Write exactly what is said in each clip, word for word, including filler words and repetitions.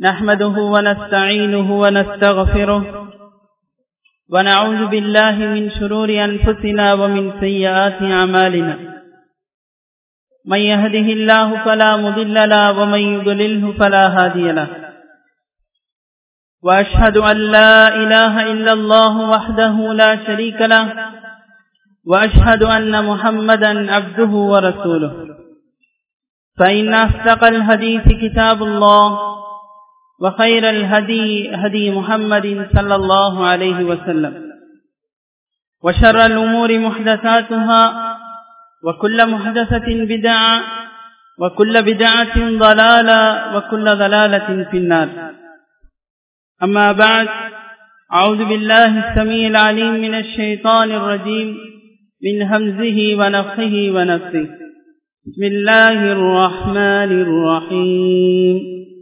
نحمده ونستعينه ونستغفره ونعوذ بالله من شرور أنفسنا ومن سيئات أعمالنا من يهده الله فلا مضل له ومن يضلله فلا هادي له وأشهد أن لا إله إلا الله وحده لا شريك له وأشهد أن محمدا عبده ورسوله فإن أصدق الحديث كتاب الله وخير الهدي هدي محمد صلى الله عليه وسلم وشر الأمور محدثاتها وكل محدثة بدعة وكل بدعة ضلالة وكل ضلالة في النار. أما بعد، أعوذ بالله السميع العليم من الشيطان الرجيم من همزه ونفخه ونفثه. بسم الله الرحمن الرحيم.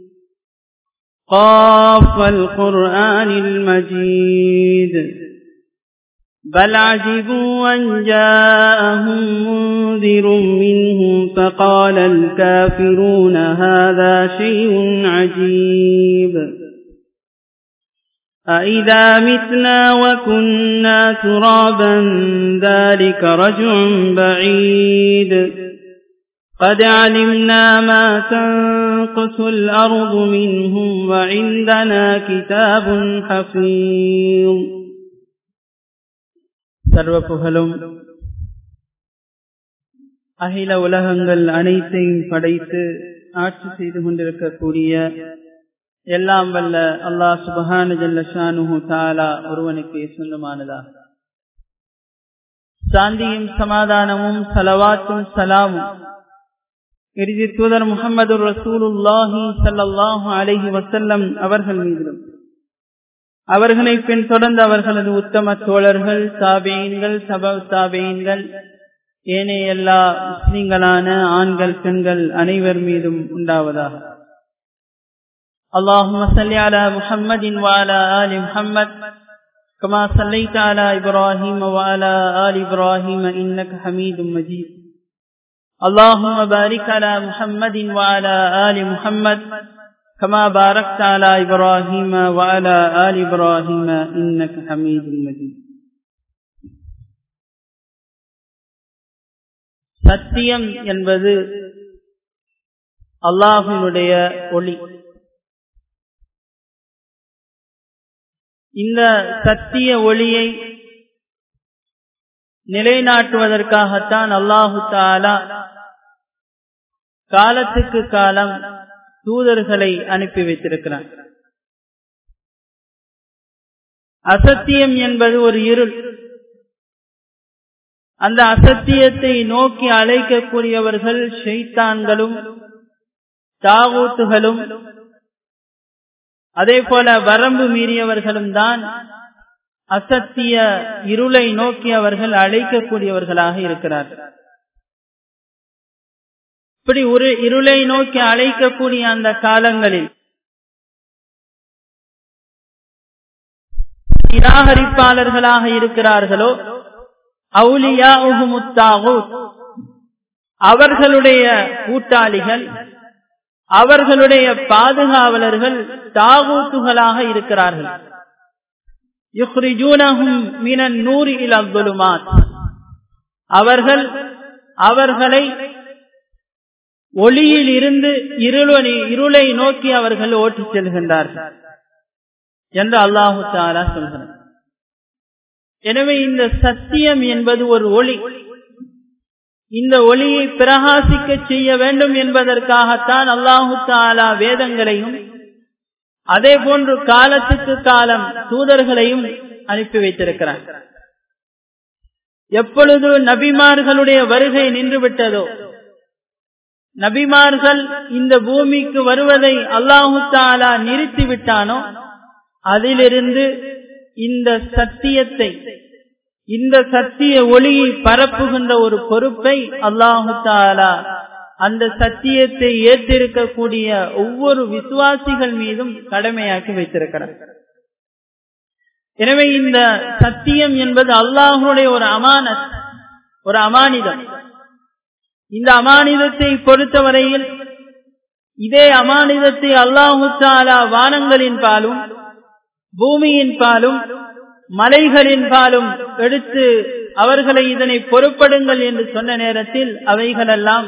قاف والقرآن المجيد بل عجبوا أن جاءهم منذر منهم فقال الكافرون هذا شيء عجيب أإذا متنا وكنا ترابا ذلك رجع بعيد قد علمنا ما تنقص الأرض منهم وعندنا كتاب حفيظ. சர்வ புகழும் அகில உலகங்கள் அனைத்தையும் படைத்து ஆட்சி செய்து கொண்டிருக்கக்கூடிய எல்லாம் வல்ல அல்லாஹ் சுப்ஹானஹு ஜல்ல ஷானுஹு தஆலா ஒருவனுக்கு சொந்தமானதா. சாந்தியும் சமாதானமும் ஸலவாத்தும் ஸலாமும் இறுதி தூதர் முஹம்மது ரசூலுல்லாஹி ஸல்லல்லாஹு அலைஹி வஸல்லம் அவர்கள் மீதிலும் அவர்களை பின் தொடர்ந்து அவர்களது உத்தம தோழர்கள் தாபீன்கள் சபா தாபீன்கள் ஏனைய எல்லா முஸ்லிம்களான ஆண்கள் பெண்கள் அனைவர் மீதும் உண்டாவதாக. அல்லாஹும்ம ஸல்லி அலா முஹம்மதின் வ அலா ஆலி முஹம்மத் கமா ஸல்லைத அலா இப்ராஹீம வ அலா ஆலி இப்ராஹீம இன்னக ஹமீதும் மஜீத். اللهم بارك على محمد وعلى آل محمد كما باركت على إبراهيم وعلى آل إبراهيم إنك حميد مجيد. சத்தியம் என்பது அல்லாஹ்வினுடைய ஒளி. இந்த சத்திய ஒளியை நிலைநாட்டுவதற்காகத்தான் அல்லாஹு தஆலா காலத்துக்கு காலம் தூதர்களை அனுப்பி வைத்திருக்கிறார். அசத்தியம் என்பது ஒரு இருள். அந்த அசத்தியத்தை நோக்கி அழைக்கக்கூடியவர்கள் ஷைத்தான்களும் தாகூத்துகளும் அதே போல வரம்பு மீறியவர்களும் தான் அசத்திய இருளை நோக்கி அவர்கள் அழைக்கக்கூடியவர்களாக இருக்கிறார்கள். இப்படி ஒரு இருளை நோக்கி அழைக்கக்கூடிய அந்த காலங்களில் நிராகரிப்பாளர்களாக இருக்கிறார்களோ அவுலியாஉஹும் தாகூத், அவர்களுடைய கூட்டாளிகள் அவர்களுடைய பாதுகாவலர்கள் தாகூத்துகளாக இருக்கிறார்கள். யுக்ரிஜூனஹும் மினன் நூரி இலா ظுலுமாத், அவர்கள் அவர்களை ஒளியில் இருந்து இருளை நோக்கி அவர்கள் ஓட்டிச் செல்கின்றார்கள் என்று அல்லாஹு தஆலா சொல்கிறார். எனவே இந்த சத்தியம் என்பது ஒரு ஒளி. இந்த ஒளியை பிரகாசிக்க செய்ய வேண்டும் என்பதற்காகத்தான் அல்லாஹு தஆலா வேதங்களையும் அதே போன்று காலத்துக்கு காலம் தூதர்களையும் அனுப்பி வைத்திருக்கிறார். எப்பொழுது நபிமார்களுடைய வருகை நின்று விட்டதோ, நபிமார்கள் இந்த பூமிக்கு வருவதை அல்லாஹு தஆலா நிறுத்தி விட்டானோ, அதிலிருந்து இந்த சத்தியத்தை இந்த சத்திய ஒளியை பரப்புகின்ற ஒரு பொறுப்பை அல்லாஹு தஆலா அந்த சத்தியத்தை ஏற்றிருக்கக்கூடிய ஒவ்வொரு விசுவாசிகள் மீதும் கடமையாக்கி வைத்திருக்கிறார். எனவே இந்த சத்தியம் என்பது அல்லாஹ்வுடைய ஒரு அமானத், ஒரு அமானிதம். இந்த அமானிதத்தை பொறுத்தவரையில் இதே அமானிதத்தை அல்லாஹு தஆலா வானங்களின் பாலும் பூமியின் பாலும் மலைகளின் பாலும் எடுத்து அவர்களை இதனை பொறுப்படுங்கள் என்று சொன்ன நேரத்தில் அவைகளெல்லாம்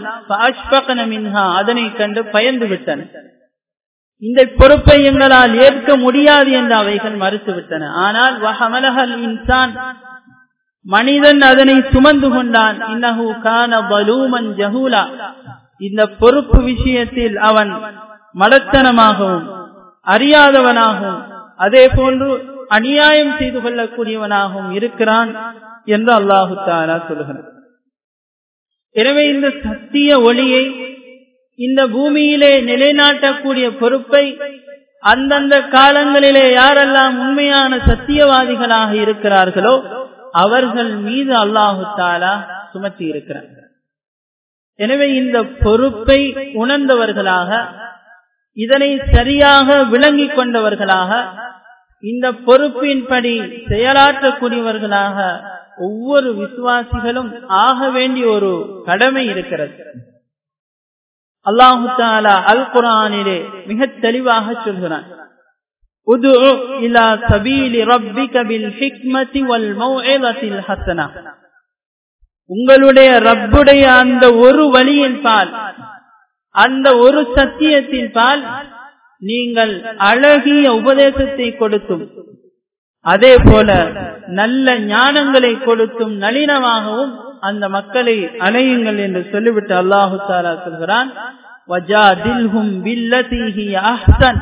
அதனை கண்டு பயந்து விட்டன. இந்த பொறுப்பை எங்களால் ஏற்க முடியாது என்று அவைகள் மறுத்துவிட்டன. ஆனால் வஹமலஹல் இன்சான், மனிதன் அதனை சுமந்து கொண்டான். இன்னஹு கான பலூமன் ஜஹூலா, இந்த பொறுப்பு விஷயத்தில் அவன் மடத்தனமாகவும் அறியாதவனாகவும் அதே போன்று அநியாயம் செய்து கொள்ளக்கூடியவனாகவும் இருக்கிறான் என்று அல்லாஹு தஆலா சொல்கிறான். எனவே இந்த சத்திய ஒளியை இந்த பூமியிலே நிலைநாட்டக்கூடிய பொறுப்பை அந்தந்த காலங்களிலே யாரெல்லாம் உண்மையான சத்தியவாதிகளாக இருக்கிறார்களோ அவர்கள் மீது அல்லாஹு தஆலா சுமத்தி இருக்கிறார். எனவே இந்த பொறுப்பை உணர்ந்தவர்களாக, இதனை சரியாக விளங்கிக் கொண்டவர்களாக, இந்த பொறுப்பின்படி செயலாற்றக்கூடியவர்களாக ஒவ்வொரு விசுவாசிகளும் ஆக வேண்டிய ஒரு கடமை இருக்கிறது. அல்லாஹு தஆலா அல் குர்ஆனிலே மிக தெளிவாக சொல்கிறான், உதுஉ இலா சபீலி ரப்பிக பில் ஹிக்மதி வல் மௌஇதத்தில் ஹஸனா. உங்களுடைய ரப்புடைய அந்த ஒரு வழியின் பால், அந்த ஒரு சத்தியத்தின் பால் நீங்கள் அழகிய உபதேசத்தை கொடுத்தும் அதே போல நல்ல ஞானங்களை கொடுத்தும் நளினமாகவும் அந்த மக்களை அலையுங்கள் என்று சொல்லிவிட்டு அல்லாஹு தஆலா சொல்கிறான், வஜாதில்ஹும் பில்லதி ஹிய அஹ்ஸன்.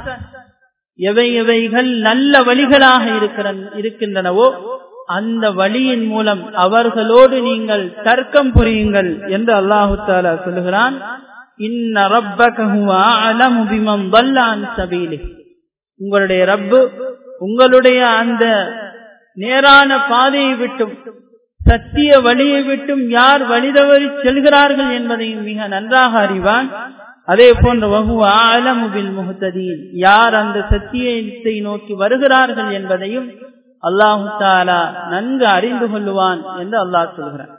எவை எவைகள் நல்ல வழிகளாக இருக்கின்றனவோ அந்த வழியின் மூலம் அவர்களோடு நீங்கள் தர்க்கம் புரியுங்கள் என்று அல்லாஹு தஆலா சொல்கிறான். இன்ன ரப்பக ஹுவ அஅலமு பிமன் ضل عن سبيله. உங்களுடைய ரப்பு உங்களுடைய அந்த நேரான பாதையை விட்டும் சத்திய வழியை விட்டும் யார் வழிதவறி செல்கிறார்கள் என்பதையும் மிக நன்றாக அறிவான். அதே போன்று வஹுவ அஅலமு பில் முஹ்ததீன், யார் அந்த சத்தியத்தை நோக்கி வருகிறார்கள் என்பதையும் அல்லாஹு தஆலா நன்கு அறிந்து கொள்வான் என்று அல்லாஹ் சொல்கிறான்.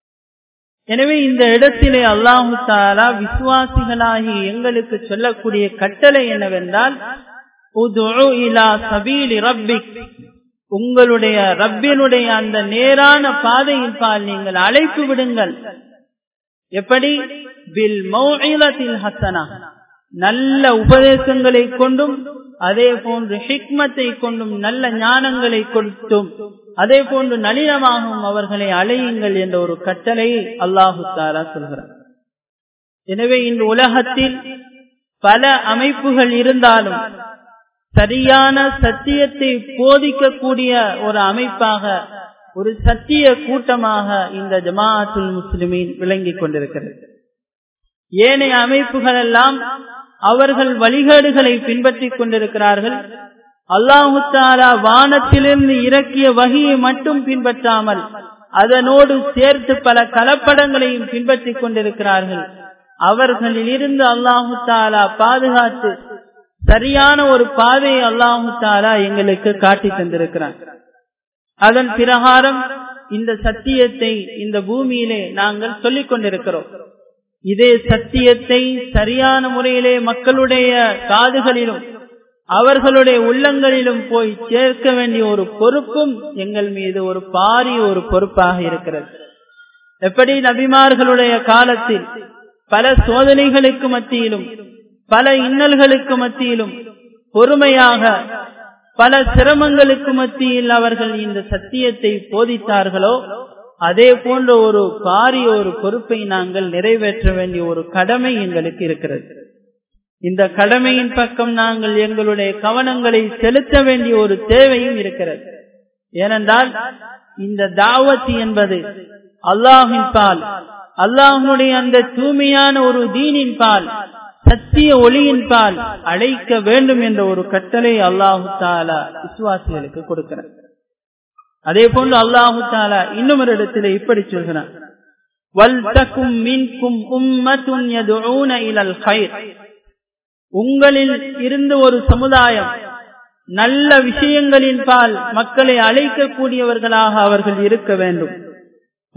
எனவே இந்த இடத்திலே அல்லாஹு தஆலா விசுவாசிகளாகி எங்களுக்கு சொல்லக்கூடிய கட்டளை என்னவென்றால், உதுஉ இலா சபீலி ரப்பிக், உங்களுடைய ரப்பினுடைய அந்த நேரான பாதையின் பால் நீங்கள் அழைப்பு விடுங்கள். எப்படி? பில் மௌஇலத்தில் ஹஸனா, நல்ல உபதேசங்களை கொண்டும் அதே போன்று ஹிக்மத்தை கொண்டும் நல்ல ஞானங்களை கொடுத்தும் அதே போன்று நளினமாகவும் அவர்களை அழையுங்கள் என்ற ஒரு கட்டளையை அல்லாஹு தஆலா சொல்கிறார். எனவே இந்த உலகத்தில் பல அமைப்புகள் இருந்தாலும் சரியான சத்தியத்தை போதிக்கக்கூடிய ஒரு அமைப்பாக, ஒரு சத்திய கூட்டமாக இந்த ஜமாஅத்துல் முஸ்லிமீன் விளங்கிக் கொண்டிருக்கிறது. ஏனைய அமைப்புகள் எல்லாம் அவர்கள் வழிகேடுகளை பின்பற்றிக் கொண்டிருக்கிறார்கள். அல்லாஹு தஆலா வானத்திலிருந்து இறக்கிய வஹியை மட்டும் பின்பற்றாமல் அதனோடு சேர்த்து பல கலப்படங்களையும் பின்பற்றிக் கொண்டிருக்கிறார்கள். அவர்களில் இருந்து அல்லாஹு தஆலா பாதுகாத்து சரியான ஒரு பாதையை அல்லாஹு தஆலா எங்களுக்கு காட்டி தந்திருக்கிறார். அதன் பிரகாரம் இந்த சத்தியத்தை இந்த பூமியிலே நாங்கள் சொல்லிக் கொண்டிருக்கிறோம். இதே சத்தியத்தை சரியான முறையிலே மக்களுடைய காதுகளிலும் அவர்களுடைய உள்ளங்களிலும் போய் சேர்க்க வேண்டிய ஒரு பொறுப்பும் எங்கள் மீது ஒரு பாரிய ஒரு பொறுப்பாக இருக்கிறது. எப்படி நபிமார்களுடைய காலத்தில் பல சோதனைகளுக்கு மத்தியிலும் பல இன்னல்களுக்கு மத்தியிலும் பொறுமையாக பல சிரமங்களுக்கு மத்தியில் அவர்கள் இந்த சத்தியத்தை போதித்தார்களோ அதே போன்ற ஒரு பாரிய ஒரு பொறுப்பை நாங்கள் நிறைவேற்ற வேண்டிய ஒரு கடமை எங்களுக்கு இருக்கிறது. இந்த கடமையின் பக்கம் நாங்கள் எங்களுடைய கவனங்களை செலுத்த வேண்டிய ஒரு தேவையும் இருக்கிறது. ஏனென்றால் இந்த தாவத் என்பது அல்லாஹ்வின் பால், அல்லாஹ்வுடைய அந்த தூய்மையான ஒரு தீனின் பால், சத்திய ஒளியின் பால் அழைக்க வேண்டும் என்ற ஒரு கட்டளை அல்லாஹு தஆலா விசுவாசிகளுக்கு கொடுக்கிறார். அதே போன்று அல்லாஹு தஆலா இன்னும் ஒரு இடத்திலே இப்படி சொல்கிறார், வல்தகும் மின்கும் உம்மத்துன் யதுஊன இலல் கைர். உங்களில் இருந்து ஒரு சமுதாயம் நல்ல விஷயங்களின் பால் மக்களை அழைக்கக்கூடியவர்களாக அவர்கள் இருக்க வேண்டும்.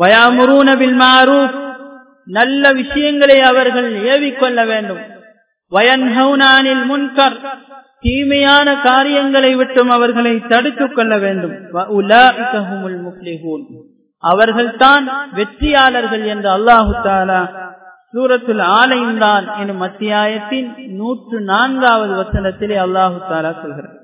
வயாமுரூன பில் மஅரூஃப், நல்ல விஷயங்களை அவர்கள் ஏவிக்கொள்ள வேண்டும். வயன்ஹௌன அனில் முன்கர், தீமையான காரியங்களை விட்டும் அவர்களை தடுத்துக் கொள்ள வேண்டும். வஉலாஇக ஹுமுல் முஃப்லிஹூன், அவர்கள்தான் வெற்றியாளர்கள் என்று அல்லாஹு தஆலா சூரத்துல் ஆல இம்ரான் எனும் அத்தியாயத்தின் நூற்று நான்காவது வசனத்திலே அல்லாஹு தஆலா சொல்கிறார்.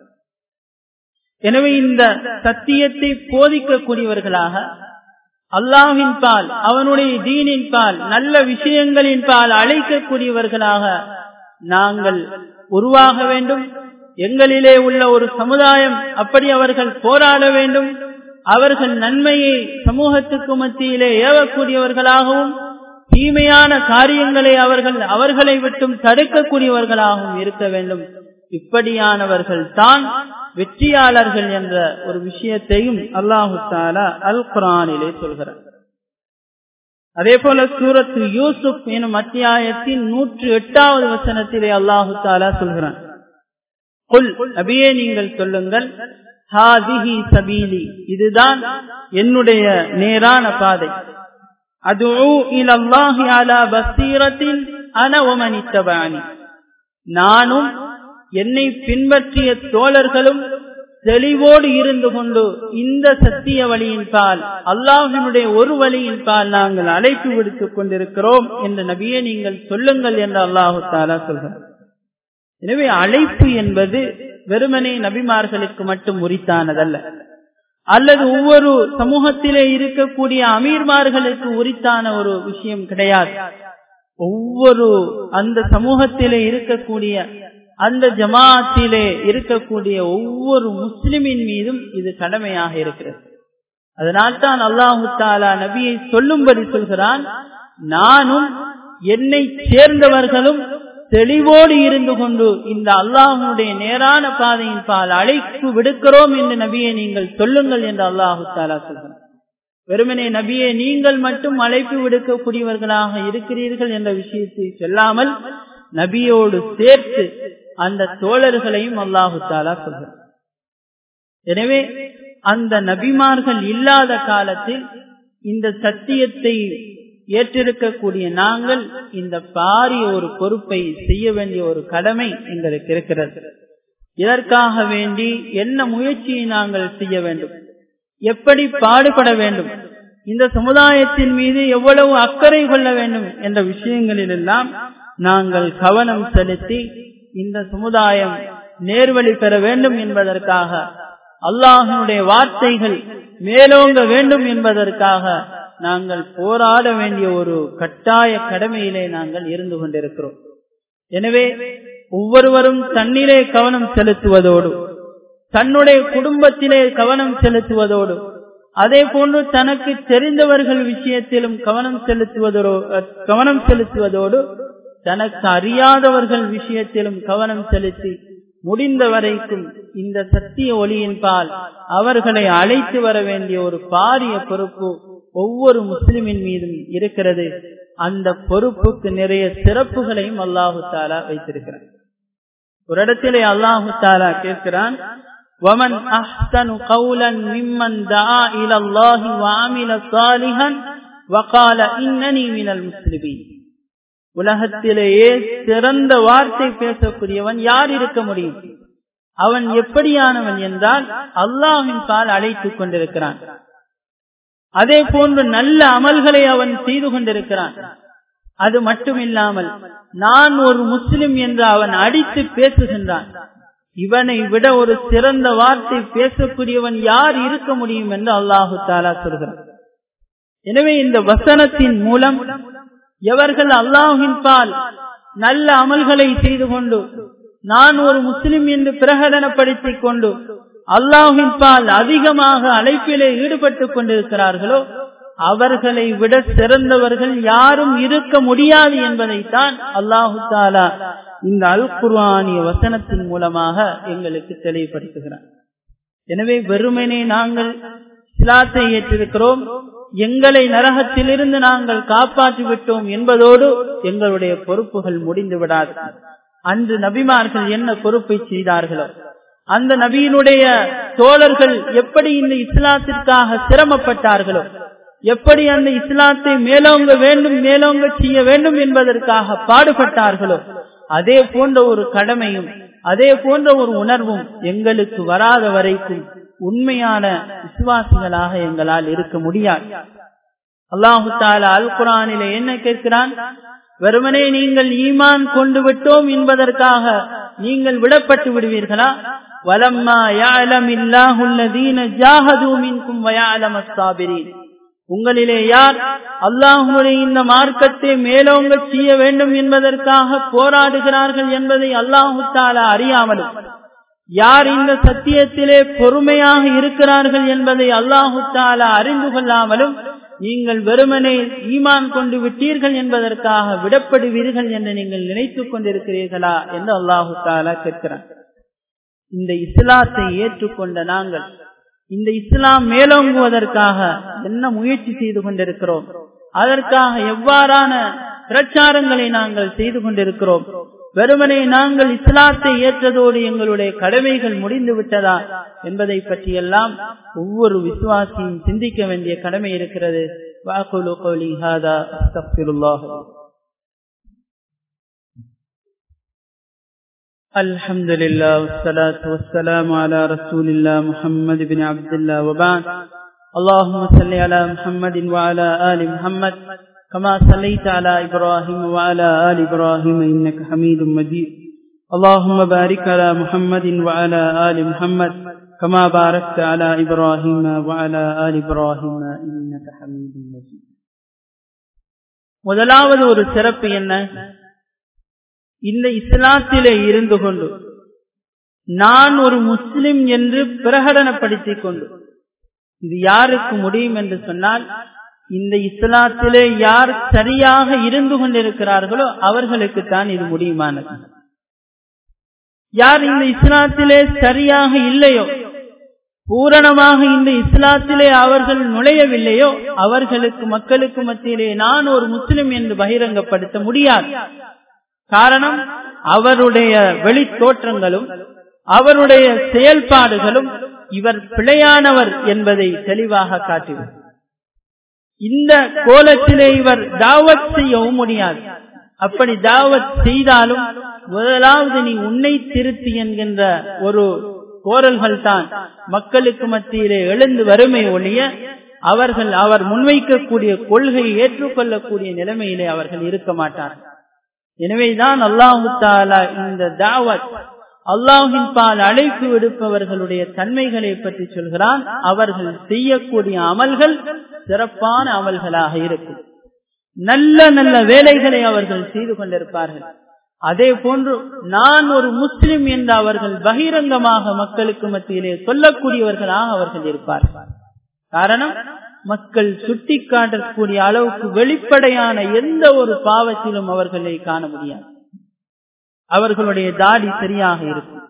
எனவே இந்த சத்தியத்தை போதிக்கக்கூடியவர்களாக, அல்லாஹ்வின் பால், அவனுடைய தீனின் பால், நல்ல விஷயங்களின் பால் அழைக்கக்கூடியவர்களாக நாங்கள் உருவாக வேண்டும். எங்களிலே உள்ள ஒரு சமுதாயம் அப்படி அவர்கள் போராட வேண்டும். அவர்கள் நன்மையை சமூகத்துக்கு மத்தியிலே ஏவக்கூடியவர்களாகவும், தீமையான காரியங்களை அவர்கள் அவர்களை விட்டும் தடுக்கக்கூடியவர்களாகவும் இருக்க வேண்டும். இப்படியானவர்கள் தான் வெற்றியாளர்கள் என்ற ஒரு விஷயத்தையும் அல்லாஹு தஆலா அல் குர்ஆனிலே சொல்கிறார். அதே போல சூரத்து யூசுப் எனும் அத்தியாயத்தின் நூற்று எட்டாவது வசனத்திலே அல்லாஹு தஆலா சொல்கிறான், குல், நபியே நீங்கள் சொல்லுங்கள், ஹாதிஹி சபீலி, இதுதான் என்னுடைய நேரான பாதை, அதுஉ இலல்லாஹி அலா பஸீரத்தின் அன வமன் இத்தபஅனி, நானும் என்னை பின்பற்றிய தோழர்களும் தெளிவோடு இருந்து கொண்டு இந்த சத்திய வழியின் பால், அல்லாஹ்வினுடைய ஒரு வழியின் பால் நாங்கள் அழைப்பு விடுத்துக் கொண்டிருக்கிறோம் என்று நபியே நீங்கள் சொல்லுங்கள் என்று அல்லாஹு தஆலா சொல்கிறார். எனவே அழைப்பு என்பது வெறுமனே நபிமார்களுக்கு மட்டும் உரித்தானதல்ல, அல்லது ஒவ்வொரு சமூகத்திலே இருக்கக்கூடிய அமீர்மார்களுக்கு உரித்தான ஒரு விஷயம் கிடையாது. ஒவ்வொரு அந்த சமூகத்திலே இருக்கக்கூடிய, அந்த ஜமாத்திலே இருக்கக்கூடிய ஒவ்வொரு முஸ்லிமின் மீதும் இது கடமையாக இருக்கிறது. அதனால்தான் அல்லாஹு தஆலா நபியை சொல்லும்படி சொல்கிறான், நானும் என்னை சேர்ந்தவர்களும் தெளிவோடு இருந்து கொண்டு இந்த அல்லாஹ்வுடைய நேரான பாதையின் பால் அழைப்பு விடுக்கிறோம் என்று நபியை நீங்கள் சொல்லுங்கள் என்று அல்லாஹு தஆலா சொல்கிறான். வெறுமனே நபியை நீங்கள் மட்டும் அழைப்பு விடுக்கக்கூடியவர்களாக இருக்கிறீர்கள் என்ற விஷயத்தை சொல்லாமல் நபியோடு சேர்த்து அந்த தோழர்களையும் அல்லாஹு தஆலா சொல்கிறார். எனவே அந்த நபிமார்கள் இல்லாத காலத்தில் இந்த சத்தியத்தை ஏற்றிருக்கக்கூடிய நாங்கள் இந்த பாரிய ஒரு பொறுப்பை செய்ய வேண்டிய ஒரு கடமை எங்களுக்கு இருக்கிறது. இதற்காக வேண்டி என்ன முயற்சியை நாங்கள் செய்ய வேண்டும், எப்படி பாடுபட வேண்டும், இந்த சமுதாயத்தின் மீது எவ்வளவு அக்கறை கொள்ள வேண்டும் என்ற விஷயங்களிலெல்லாம் நாங்கள் கவனம் செலுத்தி இந்த சமுதாயம் நேர்வழி பெற வேண்டும் என்பதற்காக, அல்லாஹ்வுடைய வார்த்தைகள் மேலோங்க வேண்டும் என்பதற்காக நாங்கள் போராட வேண்டிய ஒரு கட்டாய கடமையிலே நாங்கள் இருந்து கொண்டிருக்கிறோம். எனவே ஒவ்வொருவரும் தன்னிலே கவனம் செலுத்துவதோடு, தன்னுடைய குடும்பத்திலே கவனம் செலுத்துவதோடு, அதே போன்று தனக்கு தெரிந்தவர்கள் விஷயத்திலும் கவனம் செலுத்துவதோ கவனம் செலுத்துவதோடு தனக்கு அறியாதவர்கள் விஷயத்திலும் கவனம் செலுத்தி முடிந்த வரைக்கும் இந்த சத்திய ஒளியின் பால் அவர்களை அழைத்து வர வேண்டிய ஒரு பாரிய பொறுப்பு ஒவ்வொரு முஸ்லிமின் மீதும் இருக்கிறது. அந்த பொறுப்புக்கு நிறைய சிறப்புகளையும் அல்லாஹு தஆலா வைத்திருக்கிறார். ஒரு இடத்திலே அல்லாஹு தஆலா கேட்கிறான், وَمَنْ أَحْسَنُ قَوْلًا مِمَّنْ دَعَا إِلَى اللَّهِ وَعَمِلَ صَالِحًا وَقَالَ إِنَّنِي مِنَ الْمُسْلِمِينَ. உலகத்திலேயே சிறந்த வார்த்தை பேசக்கூடியவன் யார் இருக்க முடியும்? அவன் எப்படியானவன் என்றால் அல்லாஹ்வின் பால் அழைத்துக் கொண்டிருக்கிறான். அதே போன்று நல்ல அமல்களை அவன் செய்து கொண்டிருக்கிறான். அது மட்டுமில்லாமல் நான் ஒரு முஸ்லிம் என்று அவன் அடித்து பேசுகின்றான். இவனை விட ஒரு சிறந்த வார்த்தை பேசக்கூடியவன் யார் இருக்க முடியும் என்று அல்லாஹு தஆலா சொல்கிறான். எனவே இந்த வசனத்தின் மூலம் எவர்கள் அல்லாஹ்வின் பால் நல்ல அமல்களை செய்து கொண்டு நான் ஒரு முஸ்லிம் என்று பிரகடனப்படுத்திக் கொண்டு அல்லாஹ்வின் பால் அதிகமாக அழைப்பிலே ஈடுபட்டுக் கொண்டிருக்கிறார்களோ அவர்களை விட சிறந்தவர்கள் யாரும் இருக்க முடியாது என்பதைத்தான் அல்லாஹு தஆலா இந்த அல் குர்ஆனிய வசனத்தின் மூலமாக எங்களுக்கு தெளிவுபடுத்துகிறார். எனவே வெறுமனே நாங்கள் இஸ்லாத்தை ஏற்றிருக்கிறோம், எங்களை நரகத்திலிருந்து நாங்கள் காப்பாற்றி விட்டோம் என்பதோடு எங்களுடைய பொறுப்புகள் முடிந்து விடாது. அன்று நபிமார்கள் என்ன பொறுப்பை செய்தார்களோ, அந்த நபியினுடைய தோழர்கள் எப்படி இந்த இஸ்லாத்திற்காக சிரமப்பட்டார்களோ, எப்படி அந்த இஸ்லாத்தை மேலோங்க வேண்டும் மேலோங்க செய்ய வேண்டும் என்பதற்காக பாடுபட்டார்களோ, அதே போன்ற ஒரு கடமையும் அதே போன்ற ஒரு உணர்வும் எங்களுக்கு வராத வரைக்கும் உண்மையான விசுவாசிகளாக எங்களால் இருக்க முடியாது. அல்லாஹு தஆலா அல் குர்ஆனிலே என்ன கேட்கிறான்? வெறுமனே நீங்கள் ஈமான் கொண்டு விட்டோம் என்பதற்காக நீங்கள் விடப்பட்டு விடுவீர்களா? வலம்மா யஅலமில்லாஹு அல்லதீன ஜாஹது மின்கும் வயஅலமஸ் ஸாபிரீன். உங்களிலே யார் அல்லாஹ்வுடைய இந்த மார்க்கத்தை மேலோங்க செய்ய வேண்டும் என்பதற்காக போராடுகிறார்கள் என்பதை அல்லாஹு தஆலா அறியாமலும், யார் இந்த சத்தியத்திலே பொறுமையாக இருக்கிறார்கள் என்பதை அல்லாஹு தஆலா அறிந்து கொள்ளாமலும் நீங்கள் வெறுமனே ஈமான் கொண்டு விட்டீர்கள் என்பதற்காக விடப்படுவீர்கள் என்று நீங்கள் நினைத்துக் கொண்டிருக்கிறீர்களா என்று அல்லாஹு தஆலா கேட்கிறார். இந்த இஸ்லாத்தை ஏற்றுக்கொண்ட நாங்கள் இந்த இஸ்லாம் மேலோங்குவதற்காக என்ன முயற்சி செய்து கொண்டிருக்கிறோம்? அதற்காக எவ்வாறான பிரச்சாரங்களை நாங்கள் செய்து கொண்டிருக்கிறோம்? வெறுமனே நாங்கள் இஸ்லாத்தை ஏற்றதோடு எங்களுடைய கடமைகள் முடிந்து விட்டதா என்பதை பற்றியெல்லாம் ஒவ்வொரு விசுவாசியும் சிந்திக்க வேண்டிய கடமை இருக்கிறது. வஅகுலு கௌலி ஹாதா அஸ்தக்ஃபிருல்லாஹ். அல்ஹம்துலில்லாஹ் வஸ்ஸலாத்து வஸ்ஸலாமு அலா ரசூலில்லாஹ் முஹம்மது பின் அப்துல்லாஹ் வபஅத். اللهم صل على محمد وعلى آل محمد كما صليت على إبراهيم وعلى آل إبراهيم إنك حميد مجيد. اللهم بارك على محمد وعلى آل محمد كما باركت على إبراهيم وعلى آل إبراهيم إنك حميد مجيد. முதலாவது ஒரு சிறப்பு என்ன? இந்த இஸ்லாத்திலே இருந்து கொண்டு நான் ஒரு முஸ்லிம் என்று பிரகடனப்படுத்திக் கொண்டு, இது யாருக்கு முடியும் என்று சொன்னால், இந்த இஸ்லாத்திலே யார் சரியாக இருந்து கொண்டிருக்கிறார்களோ அவர்களுக்கு தான் இது முடியுமானது. யார் இந்த இஸ்லாத்திலே சரியாக இல்லையோ, பூரணமாக இந்த இஸ்லாத்திலே அவர்கள் நுழையவில்லையோ, அவர்களுக்கு மக்களுக்கு மத்தியிலே நான் ஒரு முஸ்லிம் என்று பகிரங்கப்படுத்த முடியாது. காரணம், அவருடைய வெளி தோற்றங்களும் அவருடைய செயல்பாடுகளும் இவர் பிழையானவர் என்பதை தெளிவாக காட்டுகிறது. இந்த கோலத்திலே இவர் தாவத் செய்யவும் முடியாது. அப்படி தாவத் செய்தாலும் முதலாவது நீ உன்னை திருத்தி என்கின்ற ஒரு கோரல்கள் தான் மக்களுக்கு மத்தியிலே எழுந்து வறுமை ஒழிய அவர்கள் அவர் முன்வைக்கக்கூடிய கொள்கையை ஏற்றுக்கொள்ளக்கூடிய நிலைமையிலே அவர்கள் இருக்க மாட்டார்கள். எனவேதான் அல்லாஹு தஆலா இந்த தாவத், அல்லாஹ்வின் பால் அழைப்பு விடுப்பவர்களுடைய தன்மைகளை பற்றி சொல்கிறான். அவர்கள் செய்யக்கூடிய அமல்கள் சிறப்பான அமல்களாக இருக்கும். நல்ல நல்ல வேலைகளை அவர்கள் செய்து கொண்டிருப்பார்கள். அதே போன்று நான் ஒரு முஸ்லிம் என்று அவர்கள் பகிரங்கமாக மக்களுக்கு மத்தியிலே சொல்லக்கூடியவர்களாக அவர்கள் இருப்பார்கள். காரணம், மக்கள் சுட்டி காட்டக்கூடிய அளவுக்கு வெளிப்படையான எந்த ஒரு பாவத்திலும் அவர்களை காண முடியாது. அவர்களுடைய தாடி சரியாக இருக்கும்,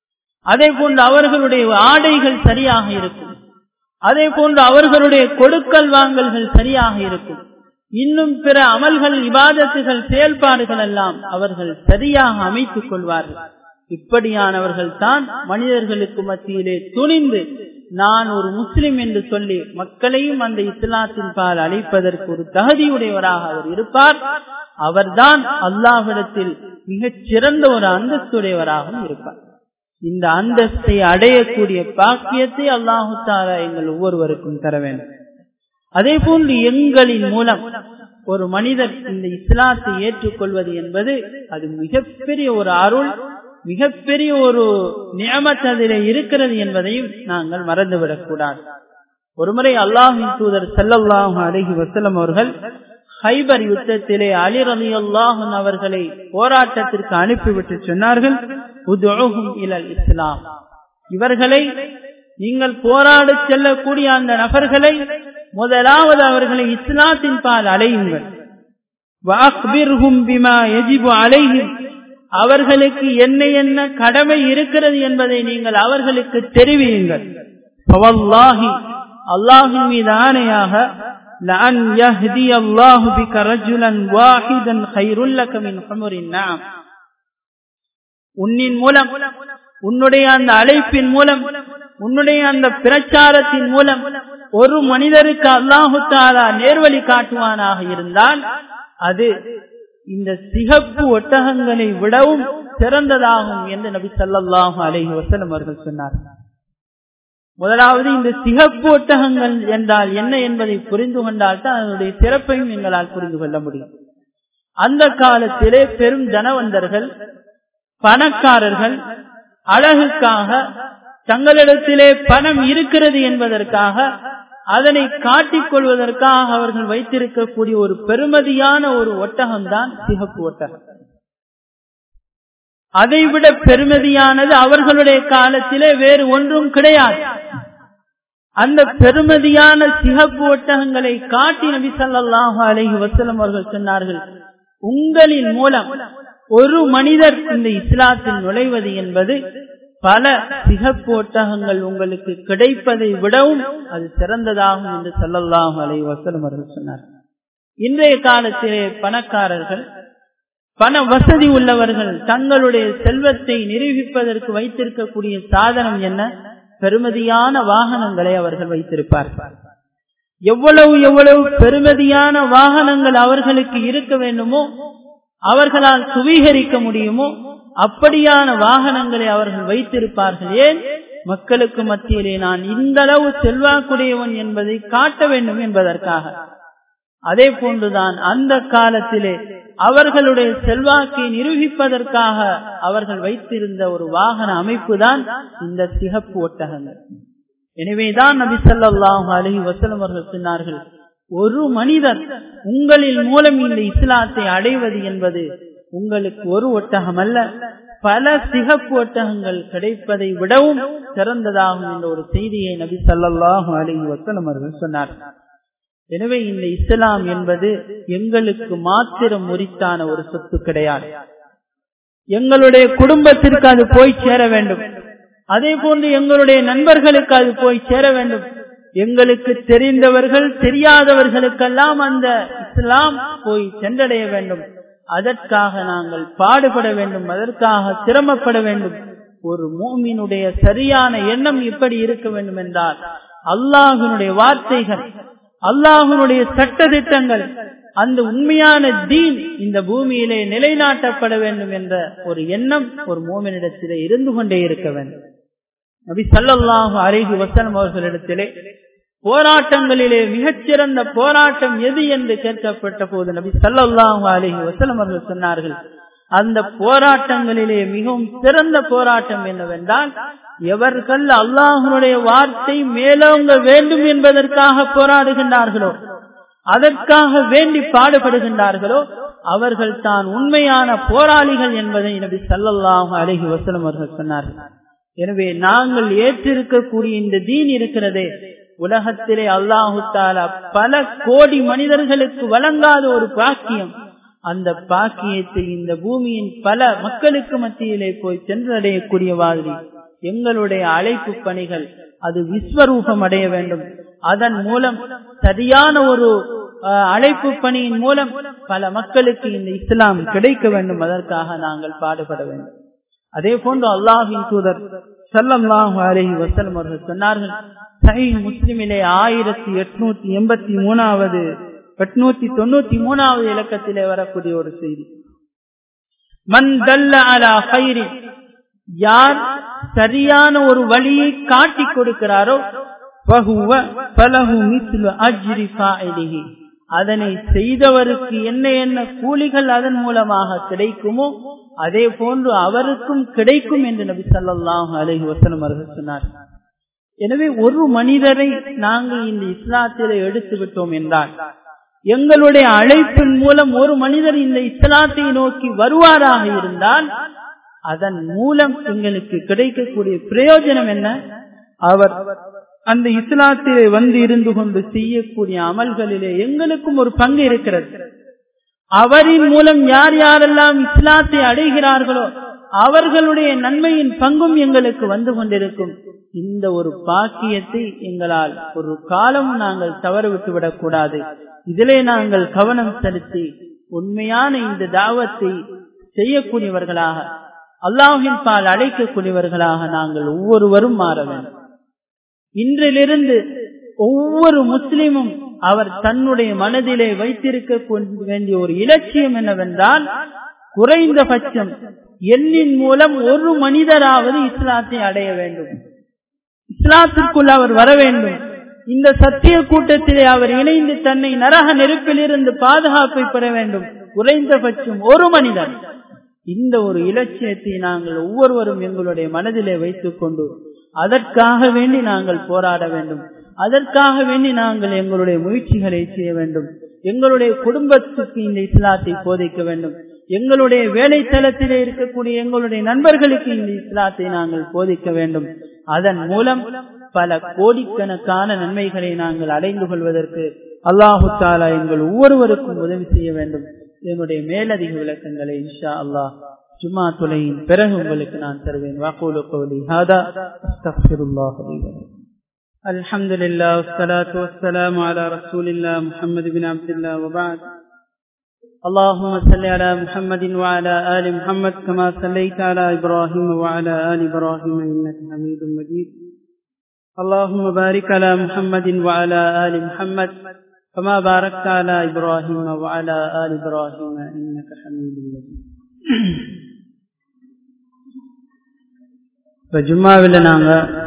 அதே போன்று அவர்களுடைய ஆடைகள் சரியாக இருக்கும், அதே போன்று அவர்களுடைய கொடுக்கல் வாங்கல்கள் சரியாக இருக்கும். இன்னும் பிற அமல்கள், இபாதத்துகள், செயல்பாடுகள் எல்லாம் அவர்கள் சரியாக அமைத்துக் கொள்வார்கள். இப்படியானவர்கள் தான் மனிதர்களுக்கு மத்தியிலே துணிந்து நான் ஒரு முஸ்லிம் என்று சொல்லி மக்களையும் அந்த இஸ்லாத்தின் பால் அழைப்பதற்கு ஒரு தகுதியுடையவராக அவர் இருப்பார். அவர்தான் அல்லாஹ்விடத்தில் மிகச் சிறந்த ஒரு அந்தஸ்துடையவராகவும் இருப்பார். இந்த அந்தஸ்தை அடையக்கூடிய பாக்கியத்தை அல்லாஹு தஆலா எங்கள் ஒவ்வொருவருக்கும் தர வேண்டும். அதே போன்று எங்களின் மூலம் ஒரு மனிதர் இந்த இஸ்லாத்தை ஏற்றுக்கொள்வது என்பது அது மிகப்பெரிய ஒரு அருள், மிகப்பெரிய ஒரு நியமத் அதிலே இருக்கிறது என்பதையும் நாங்கள் மறந்துவிடக் கூடாது. ஒருமுறை அல்லாஹ்வின் தூதர் ஸல்லல்லாஹு அலைஹி வஸல்லம் அவர்கள் ஹைபர் யுத்தத்திலே அலி ரலியல்லாஹு அன்ஹு அவர்களை போராட்டத்திற்கு அனுப்பிவிட்டு சொன்னார்கள், உதுஉஹும் இலல் இஸ்லாம், இவர்களை நீங்கள் போராட செல்லக்கூடிய அந்த நபர்களை முதலாவது அவர்களை இஸ்லாத்தின் பால் அழையுங்கள். வஅக்பிர்ஹும் பிமா யஜிபு அலைஹிம், அவர்களுக்கு என்ன என்ன கடமை இருக்கிறது என்பதை நீங்கள் அவர்களுக்கு தெரிவியுங்கள். ஃபவல்லாஹி, அல்லாஹ்வின் மீது ஆணையாக, லஅன் யஹ்தி அல்லாஹு பிக ரஜுலன் வாஹிதன் கைருல் லக மின் ஹுமுரின் நஅம், உன்னின் மூலம், உன்னுடைய அந்த அழைப்பின் மூலம், உன்னுடைய அந்த பிரச்சாரத்தின் மூலம் ஒரு மனிதருக்கு அல்லாஹு தஆலா நேர்வழி காட்டுவானாக இருந்தால் அது இந்த சிகப்பு ஒட்டகங்களை விடவும் சிறந்ததாகும் என்று நபி ஸல்லல்லாஹு அலைஹி வஸல்லம் அவர்கள் சொன்னார்கள். முதலாவது இந்த சிகப்பு ஒட்டகங்கள் என்றால் என்ன என்பதை புரிந்து கொண்டால் தான் அதனுடைய சிறப்பையும் எங்களால் புரிந்து கொள்ள முடியும். அந்த காலத்திலே பெரும் தனவந்தர்கள், பணக்காரர்கள் அழகுக்காக தங்களிடத்திலே பணம் இருக்கிறது என்பதற்காக அதனை காட்டிக் கொள்வதற்காக அவர்கள் வைத்திருக்கக்கூடிய ஒரு பெருமதியான ஒரு ஒட்டகம்தான் சிகப்பு ஒட்டகம். அதைவிட பெருமதியானது அவர்களுடைய காலத்திலே வேறு ஒன்றும் கிடையாது. அந்த பெருமதியான சிகப்பு ஒட்டகங்களை காட்டி நபி ஸல்லல்லாஹு அலைஹி வஸல்லம் அவர்கள் சொன்னார்கள், உங்களின் மூலம் ஒரு மனிதர் இந்த இஸ்லாத்தில் நுழைவது என்பது பல சிகப்பு ஒட்டகங்கள் உங்களுக்கு கிடைப்பதை விடவும் அது சிறந்ததாகும் என்று ஸல்லல்லாஹு அலைஹி வஸல்லம் அவர்கள் சொன்னார்கள். இன்றைய காலத்திலே பணக்காரர்கள், பண வசதி உள்ளவர்கள் தங்களுடைய செல்வத்தை நிரூபிப்பதற்கு வைத்திருக்கக்கூடிய சாதனம் என்ன? பெருமதியான வாகனங்களை அவர்கள் வைத்திருப்பார்கள். எவ்வளவு எவ்வளவு பெருமதியான வாகனங்கள் அவர்களுக்கு இருக்க வேண்டுமோ, அவர்களால் சுவீகரிக்க முடியுமோ அப்படியான வாகனங்களை அவர்கள் வைத்திருப்பார்கள். ஏன்? மக்களுக்கு மத்தியிலே நான் இந்த அளவு செல்வாக்குடையவன் என்பதை காட்ட வேண்டும் என்பதற்காக. அதே போன்றுதான் அந்த காலத்திலே அவர்களுடைய செல்வாக்கை நிரூபிப்பதற்காக அவர்கள் வைத்திருந்த ஒரு வாகன அமைப்பு தான் இந்த சிகப்பு ஒட்டகங்கள். எனவேதான் நபி ஸல்லல்லாஹு அலைஹி வஸல்லம் அவர்கள் சொன்னார்கள், ஒரு மனிதர் உங்களின் மூலம் இந்த இஸ்லாத்தை அடைவது என்பது உங்களுக்கு ஒரு ஒட்டகம் அல்ல, பல சிகப்பு ஒட்டகங்கள் கிடைப்பதை விடவும் சிறந்ததாகும் என்ற ஒரு செய்தியை நபி ஸல்லல்லாஹு அலைஹி வஸல்லம் அவர்கள் சொன்னார்கள். எனவே இந்த இஸ்லாம் என்பது எங்களுக்கு மாத்திரம் உரித்தான ஒரு சொத்து கிடையாது. எங்களுடைய குடும்பத்திற்கு அது போய் சேர வேண்டும். அதே போன்று எங்களுடைய நண்பர்களுக்கு அது போய் சேர வேண்டும். எங்களுக்கு தெரிந்தவர்கள் தெரியாதவர்களுக்கெல்லாம் அந்த இஸ்லாம் போய் சென்றடைய வேண்டும். அதற்காக நாங்கள் பாடுபட வேண்டும், அதற்காக சிரமப்பட வேண்டும். ஒரு மூமினுடைய சரியான எண்ணம் எப்படி இருக்க வேண்டும் என்றால், அல்லாஹ்வினுடைய வார்த்தைகள், அல்லாஹ்வினுடைய சட்ட திட்டங்கள், அந்த உண்மையான தீன் இந்த பூமியிலே நிலைநாட்டப்பட வேண்டும் என்ற ஒரு எண்ணம் ஒரு மூமினிடத்திலே இருந்து கொண்டே இருக்க வேண்டும். நபி ஸல்லல்லாஹு அலைஹி வஸல்லம் அவர்களிடத்திலே போராட்டங்களிலே மிகச்சிறந்த போராட்டம் எது என்று கேட்கப்பட்ட போது நபி ஸல்லல்லாஹு அலைஹி வஸல்லம் அவர்கள் சொன்னார்கள், அந்த போராட்டங்களிலே மிகவும் சிறந்த போராட்டம் என்னவென்றால், எவர்கள் அல்லாஹ்வுடைய வார்த்தை மேலோங்க வேண்டும் என்பதற்காக போராடுகின்றார்களோ, அதற்காக வேண்டி பாடுபடுகின்றார்களோ, அவர்கள் தான் உண்மையான போராளிகள் என்பதை நபி ஸல்லல்லாஹு அலைஹி வஸல்லம் அவர்கள் சொன்னார்கள். எனவே நாங்கள் ஏற்றிருக்கக்கூடிய இந்த தீன் இருக்கிறதே, உலகத்திலே அல்லாஹு தஆலா பல கோடி மனிதர்களுக்கு வழங்காத ஒரு பாக்கியம். அந்த பாக்கியத்தை இந்த பூமியின் பல மக்களுக்கு மத்தியிலே போய் சென்றடையக்கூடிய மாதிரி எங்களுடைய அழைப்பு பணிகள் அது விஸ்வரூபம் அடைய வேண்டும். அதன் மூலம் சரியான ஒரு அழைப்பு பணியின் மூலம் பல மக்களுக்கு இந்த இஸ்லாம் கிடைக்க வேண்டும். அதற்காக நாங்கள் பாடுபட வேண்டும். அதே போன்று அல்லாஹ்வின் தூதர் ஸல்லல்லாஹு அலைஹி வஸல்லம் அவர்கள் சொன்னார்கள், சஹீஹ் முஸ்லிமிலே ஆயிரத்தி எட்நூத்தி எண்பத்தி மூணாவது எட்நூத்தி தொண்ணூத்தி மூணாவது இலக்கத்திலே வரக்கூடிய ஒரு செய்தி, மன் தல்ல அலா கைரி, யார் சரியான ஒரு வழியை காட்டி கொடுக்கிறாரோ, ஃபஹுவ ஃபலஹு மிஸ்லு அஜ்ரி ஃபாயிலிஹி, அதனை செய்தவருக்கு என்ன என்ன கூலிகள் அதன் மூலமாக கிடைக்குமோ அதே போன்று அவருக்கும் கிடைக்கும் என்று நபி ஸல்லல்லாஹு அலைஹி வஸல்லம் அவர்கள் சொன்னார்கள். எனவே ஒரு மனிதரை நாங்கள் இந்த இஸ்லாத்திலே எடுத்து விட்டோம் என்றால், எங்களுடைய அழைப்பின் மூலம் ஒரு மனிதர் இந்த இஸ்லாத்தை நோக்கி வருவாராக இருந்தால், அதன் மூலம் எங்களுக்கு கிடைக்கக்கூடிய பிரயோஜனம் என்ன? அவர் அந்த இஸ்லாத்திலே வந்து இருந்து கொண்டு செய்யக்கூடிய அமல்களிலே எங்களுக்கும் ஒரு பங்கு இருக்கிறது. அவரின் மூலம் யார் யாரெல்லாம் இஸ்லாத்தை அடைகிறார்களோ அவர்களுடைய நன்மையின் பங்கும் எங்களுக்கு வந்து கொண்டிருக்கும். இந்த ஒரு பாக்கியத்தை எங்களால் ஒரு காலம் நாங்கள் தவறவிட்டு விடக்கூடாது. இதிலே நாங்கள் கவனம் செலுத்தி உண்மையான இந்த தாவத்தை செய்யக்கூடியவர்களாக, அல்லாஹ்வின் பால் அழைக்கக்கூடியவர்களாக நாங்கள் ஒவ்வொருவரும் மாற வேண்டும். இன்றிலிருந்து ஒவ்வொரு முஸ்லிமும் அவர் தன்னுடைய மனதிலே வைத்திருக்க வேண்டிய ஒரு இலட்சியம் என்னவென்றால், குறைந்தபட்சம் எண்ணின் மூலம் ஒரு மனிதராவது இஸ்லாத்தை அடைய வேண்டும், இஸ்லாத்திற்குள் அவர் வர வேண்டும், இந்த சத்திய கூட்டத்திலே அவர் இணைந்து தன்னை நரக நெருப்பில் இருந்து பாதுகாப்பை பெற வேண்டும், குறைந்தபட்சம் ஒரு மனிதன். இந்த ஒரு இலட்சியத்தை நாங்கள் ஒவ்வொருவரும் எங்களுடைய மனதிலே வைத்துக் கொண்டு அதற்காக வேண்டி நாங்கள் போராட வேண்டும், அதற்காக வேண்டி நாங்கள் எங்களுடைய முயற்சிகளை செய்ய வேண்டும். எங்களுடைய குடும்பத்துக்கு இந்த இஸ்லாத்தை போதிக்க வேண்டும், எங்களுடைய வேலை தளத்திலே இருக்கக்கூடிய எங்களுடைய நண்பர்களுக்கு இந்த இஸ்லாத்தை நாங்கள் போதிக்க வேண்டும். அதன் மூலம் பல கோடிக்கணக்கான நன்மைகளை நாங்கள் அடைந்து கொள்வதற்கு அல்லாஹு தஆலா எங்கள் ஒவ்வொருவருக்கும் உதவி செய்ய வேண்டும். என்னுடைய மேலதிக விளக்கங்களை இன்ஷா அல்லாஹ் ஜும்மா தொலையின் பிறகு உங்களுக்கு நான் தருவேன். வகூலு கௌலி ஹாதா அஸ்தக்ஃபிருல்லாஹ் லி வ லக்கும். அல்ஹம்துலில்லாஹ் வஸ்ஸலாத்து வஸ்ஸலாமு அலா ரசூலில்லாஹ் முஹம்மது பின் அப்துல்லாஹ் வ பஅத். اللهم صل على محمد وعلى آل محمد كما صليت على إبراهيم وعلى آل إبراهيم إنك حميد مجيد. اللهم بارك على محمد وعلى آل محمد كما باركت على إبراهيم وعلى آل إبراهيم إنك حميد مجيد. ஜும்மாவில் நாங்க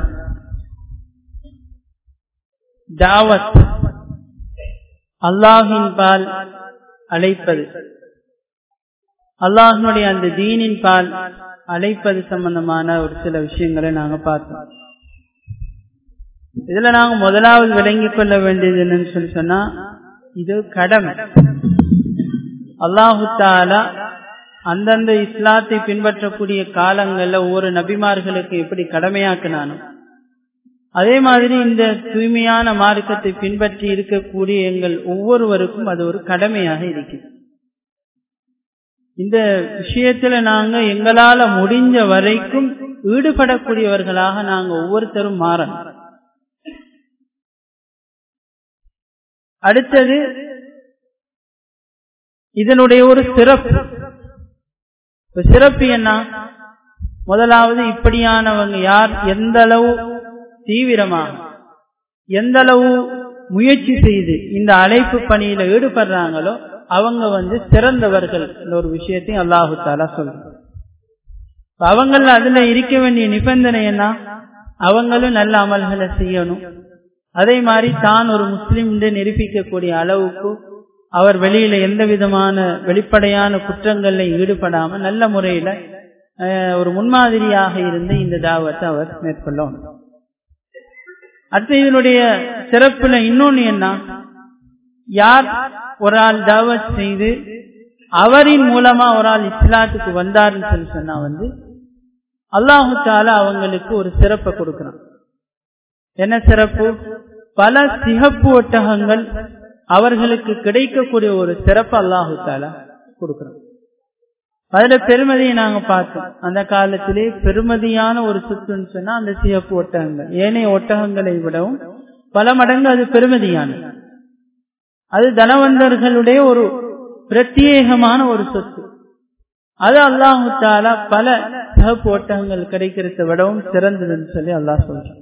தாவத் அல்லாஹ்வின் பால் அழைப்பது, அல்லாஹ்வுடைய அந்த தீனின் பால் அழைப்பது சம்பந்தமான ஒரு சில விஷயங்களை நாங்க பார்த்தோம். இதுல நாங்க முதலாவது விளங்கிக் கொள்ள வேண்டியது என்னன்னு சொல்லி சொன்னா, இது கடமை. அல்லாஹு தஆலா அந்தந்த இஸ்லாத்தை பின்பற்றக்கூடிய காலங்கள்ல ஒவ்வொரு நபிமார்களுக்கு எப்படி கடமையாக்கினானோ அதே மாதிரி இந்த தூய்மையான மார்க்கத்தை பின்பற்றி இருக்கக்கூடிய எங்கள் ஒவ்வொருவருக்கும் அது ஒரு கடமையாக இருக்கிறது. இந்த விஷயத்துல நாங்க எங்களால முடிஞ்ச வரைக்கும் ஈடுபடக்கூடியவர்களாக நாங்க ஒவ்வொருத்தரும் மாறணும். அடுத்தது இதனுடைய ஒரு சிறப்பு. சிறப்பு என்ன? முதலாவது இப்படியானவங்க யார் எந்த அளவு தீவிரமாக எந்த அளவு முயற்சி செய்து இந்த அழைப்பு பணியில ஈடுபடுறாங்களோ அவங்க வந்து சிறந்தவர்கள். ஒரு விஷயத்தையும் அல்லாஹு தஆலா சொல்றாங்க. அவங்கள அதுல இருக்க வேண்டிய நிபந்தனை என்ன? அவங்களும் நல்ல அமல்களை செய்யணும். அதே மாதிரி தான் ஒரு முஸ்லிம் என்று நிரூபிக்கக்கூடிய அளவுக்கு அவர் வெளியில எந்த விதமான வெளிப்படையான குற்றங்கள்ல ஈடுபடாம நல்ல முறையில ஒரு முன்மாதிரியாக இருந்து இந்த தாவத்தை அவர் மேற்கொள்ளணும். அடுத்து இதனுடைய சிறப்புல இன்னொன்னு என்ன? யார் ஒரு ஆள் தாவத் செய்து அவரின் மூலமா ஒரு ஆள் இஸ்லாத்துக்கு வந்தாருன்னு சொல்லி சொன்னா வந்து அல்லாஹு தஆலா அவங்களுக்கு ஒரு சிறப்பை கொடுக்கிறான். என்ன சிறப்பு? பல சிகப்பு ஒட்டகங்கள் அவர்களுக்கு கிடைக்கக்கூடிய ஒரு சிறப்பு அல்லாஹு தஆலா கொடுக்கிறான். அதுல பெருமதியை நாங்க பார்த்தோம். அந்த காலத்திலே பெருமதியான ஒரு சொத்துன்னு சொன்னா அந்த சிகப்பு ஒட்டகங்கள் ஏனைய ஒட்டகங்களை விடவும் பல மடங்கு அது பெருமதியானது. அது தனவந்தர்களுடைய ஒரு பிரத்யேகமான ஒரு சொத்து. அது அல்லாஹு தஆலா பல சிகப்பு ஒட்டகங்கள் கிடைக்கிறத விடவும் சிறந்ததுன்னு சொல்லி அல்லாஹ் சொல்றான்.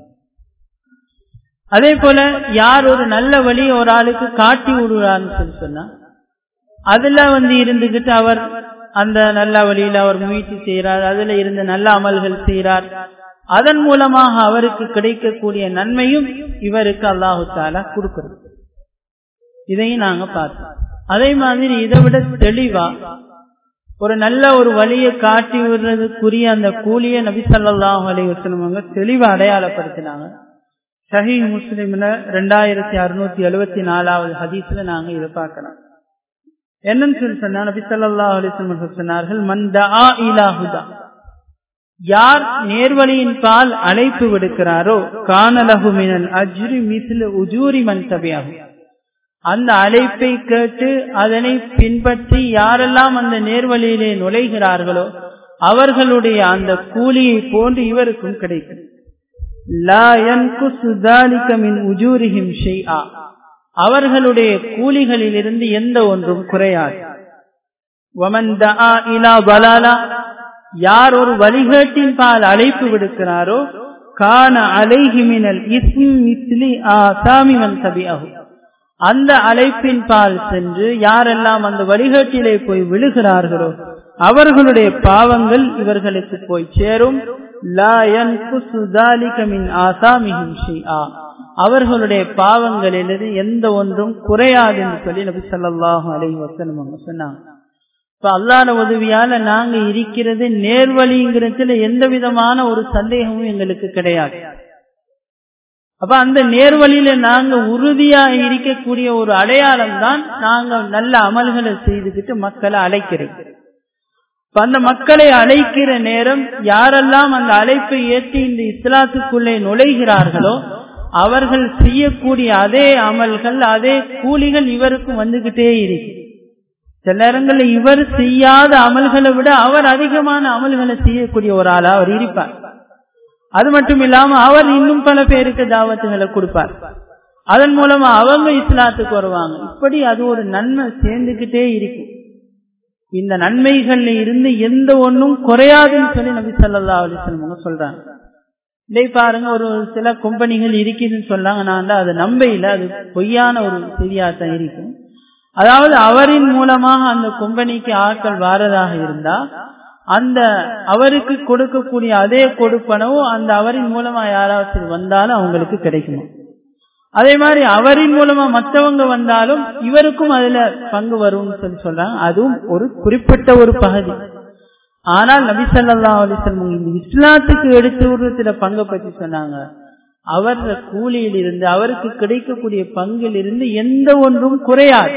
அதே போல யார் ஒரு நல்ல வழி ஒரு ஆளுக்கு காட்டி விடுறான்னு சொல்லி சொன்னா அதுல வந்து இருந்துகிட்டு அவர் அந்த நல்ல வழியில அவர் முயற்சி செய்யறார், அதுல இருந்து நல்ல அமல்கள் செய்யறார், அதன் மூலமாக அவருக்கு கிடைக்கக்கூடிய நன்மையும் இவருக்கு அல்லாஹு தஆலா கொடுக்கிறது. இதையும் நாங்க பார்த்தோம். அதே மாதிரி இதை விட தெளிவா ஒரு நல்ல ஒரு வழியை காட்டி விடுறதுக்குரிய அந்த கூலிய நபி ஸல்லல்லாஹு அலைஹி வஸல்லம் அவங்க தெளிவா அடையாளப்படுத்தினாங்க. சஹீஹ் முஸ்லிம்ல ரெண்டாயிரத்தி அறுநூத்தி எழுபத்தி நாலாவது ஹதீஸ்ல நாங்க இதை பார்க்கலாம். என்னன்னு சொல்லி சொன்னா நபி ஸல்லல்லாஹு அலைஹி வஸல்லம் சொன்னார்கள், மன் தஆ இலா ஹுதா, யார் நேர்வழியின் பால் அழைப்பு விடுக்கிறாரோ கான லஹு மினல் அஜ்ரி மிஸ்லு உஜூரி மன் தபியஹு, அந்த அழைப்பை கேட்டு அதனை பின்பற்றி யாரெல்லாம் அந்த நேர்வழியிலே நுழைகிறார்களோ அவர்களுடைய அந்த கூலியை போன்று இவருக்கும் கிடைக்கும். லா யன்குசு ذلك மின் உஜூரிஹிம் ஷைஆ, அவர்களுடைய கூலிகளில் இருந்து எந்த ஒன்றும் குறையாது. வமன் தஆ இலா பலாலா, யார் ஒரு வழிகேட்டின் பால் அழைப்பு விடுக்கிறாரோ கான அலைஹி மினல் இஸ்மி மிஸ்லி ஆசாமி மன் தபியஹு, அந்த அழைப்பின் பால் சென்று யாரெல்லாம் அந்த வழிகாட்டிலே போய் விழுகிறார்களோ அவர்களுடைய பாவங்கள் இவர்களுக்கு போய் சேரும். லா யன்குசு ذلك மின் ஆசாமிஹிம் ஷைஆ, அவர்களுடைய பாவங்களிலிருந்து எந்த ஒன்றும் குறையாது என்று சொல்லி நபி ஸல்லல்லாஹு அலைஹி வஸல்லம் சொன்னாங்க. இப்ப அல்லாஹ்வுடைய உதவியால நாங்க இருக்கிறது நேர்வழிங்கிறதுல எந்த விதமான ஒரு சந்தேகமும் எங்களுக்கு கிடையாது. அப்ப அந்த நேர்வழியில நாங்க உறுதியா இருக்கக்கூடிய ஒரு அடையாளம் தான் நாங்க நல்ல அமல்களை செய்துக்கிட்டு மக்களை அழைக்கிறது. அந்த மக்களை அழைக்கிற நேரம் யாரெல்லாம் அந்த அழைப்பை ஏற்றி இந்த இஸ்லாத்துக்குள்ளே நுழைகிறார்களோ அவர்கள் செய்யக்கூடிய அதே அமல்கள் அதே கூலிகள் இவருக்கும் வந்துகிட்டே இருக்கு. சில நேரங்களில் இவர் செய்யாத அமல்களை விட அவர் அதிகமான அமல்களை செய்யக்கூடிய ஒரு ஆளா அவர் இருப்பார். அது மட்டும் இல்லாம அவர் இன்னும் பல பேருக்கு தாவத்துகளை கொடுப்பார். அதன் மூலமா அவங்க இஸ்லாத்துக்கு வருவாங்க. இப்படி அது ஒரு நன்மை சேர்ந்துகிட்டே இருக்கு. இந்த நன்மைகள்ல இருந்து எந்த ஒன்றும் குறையாதுன்னு சொல்லி நபி ஸல்லல்லாஹு அலைஹி வஸல்லம் சொல்றாங்க. இதே பாருங்க, ஒரு சில கம்பெனிகள் இருக்குதுன்னு சொல்லாங்க, நான் அது நம்பையில அது பொய்யான ஒரு செய்தியாத்தான் இருக்கும். அதாவது அவரின் மூலமாக அந்த கம்பெனிக்கு ஆட்கள் வாரதாக இருந்தா அந்த அவருக்கு கொடுக்கக்கூடிய அதே கொடுப்பனவோ அந்த அவரின் மூலமா யாராவது வந்தாலும் அவங்களுக்கு கிடைக்குமா. அதே மாதிரி அவரின் மூலமா மற்றவங்க வந்தாலும் இவருக்கும் அதுல பங்கு வரும்னு சொல்லி சொல்றாங்க. அதுவும் ஒரு குறிப்பிட்ட ஒரு பகுதி. ஆனால் நபி ஸல்லல்லாஹு அலைஹி வஸல்லம் இந்த இஸ்லாத்துக்கு எடுத்து விடுறதுல பங்கை பற்றி சொன்னாங்க. அவர் கூலியில் இருந்து அவருக்கு கிடைக்கக்கூடிய பங்கில் இருந்து எந்த ஒன்றும் குறையாது.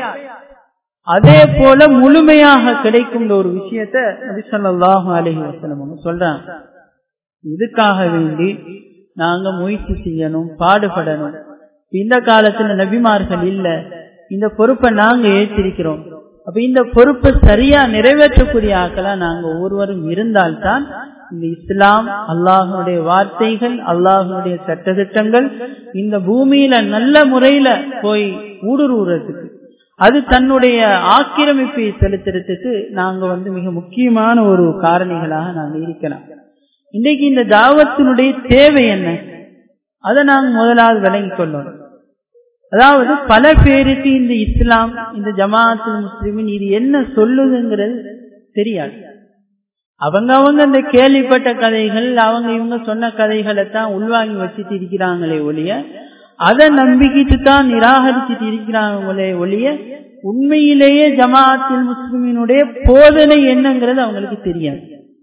அதே போல முழுமையாக கிடைக்கும் ஒரு விஷயத்த நபி ஸல்லல்லாஹு அலைஹி வஸல்லம் சொல்றாங்க. இதுக்காக வேண்டி நாங்க முயற்சி செய்யணும், பாடுபடணும். இந்த காலத்துல நபிமார்கள் இல்ல, இந்த பொறுப்பை நாங்க ஏற்றிருக்கிறோம். அப்ப இந்த பொறுப்பை சரியா நிறைவேற்றக்கூடிய ஆக்களா நாங்க ஒவ்வொருவரும் இருந்தால்தான் இந்த இஸ்லாம், அல்லாஹனுடைய வார்த்தைகள், அல்லாஹனுடைய சட்டதிட்டங்கள் இந்த பூமியில நல்ல முறையில போய் ஊடுருவுறதுக்கு, அது தன்னுடைய ஆக்கிரமிப்பை செலுத்துறதுக்கு நாங்க வந்து மிக முக்கியமான ஒரு காரணிகளாக நாங்க இருக்கலாம். இன்றைக்கு இந்த தாவத்தினுடைய தேவை என்ன, அதை நாங்க முதலாவது விளங்கிக் கொள்ளணும். அதாவது பல பேருக்கு இந்த இஸ்லாம், இந்த ஜமாஅத்துல் முஸ்லிமின் இது என்ன சொல்லுதுங்கிறது தெரியாது. அவங்க அவங்க இந்த கேள்விப்பட்ட கதைகள், அவங்க இவங்க சொன்ன கதைகளை தான் உள்வாங்கி வச்சுட்டு இருக்கிறாங்களே ஒழிய, அதை நம்பிக்கிட்டு தான் நிராகரிச்சுட்டு இருக்கிறாங்களே ஒழிய, உண்மையிலேயே ஜமாஅத்துல் முஸ்லிமினுடைய போதனை என்னங்கிறது அவங்களுக்கு தெரியாது.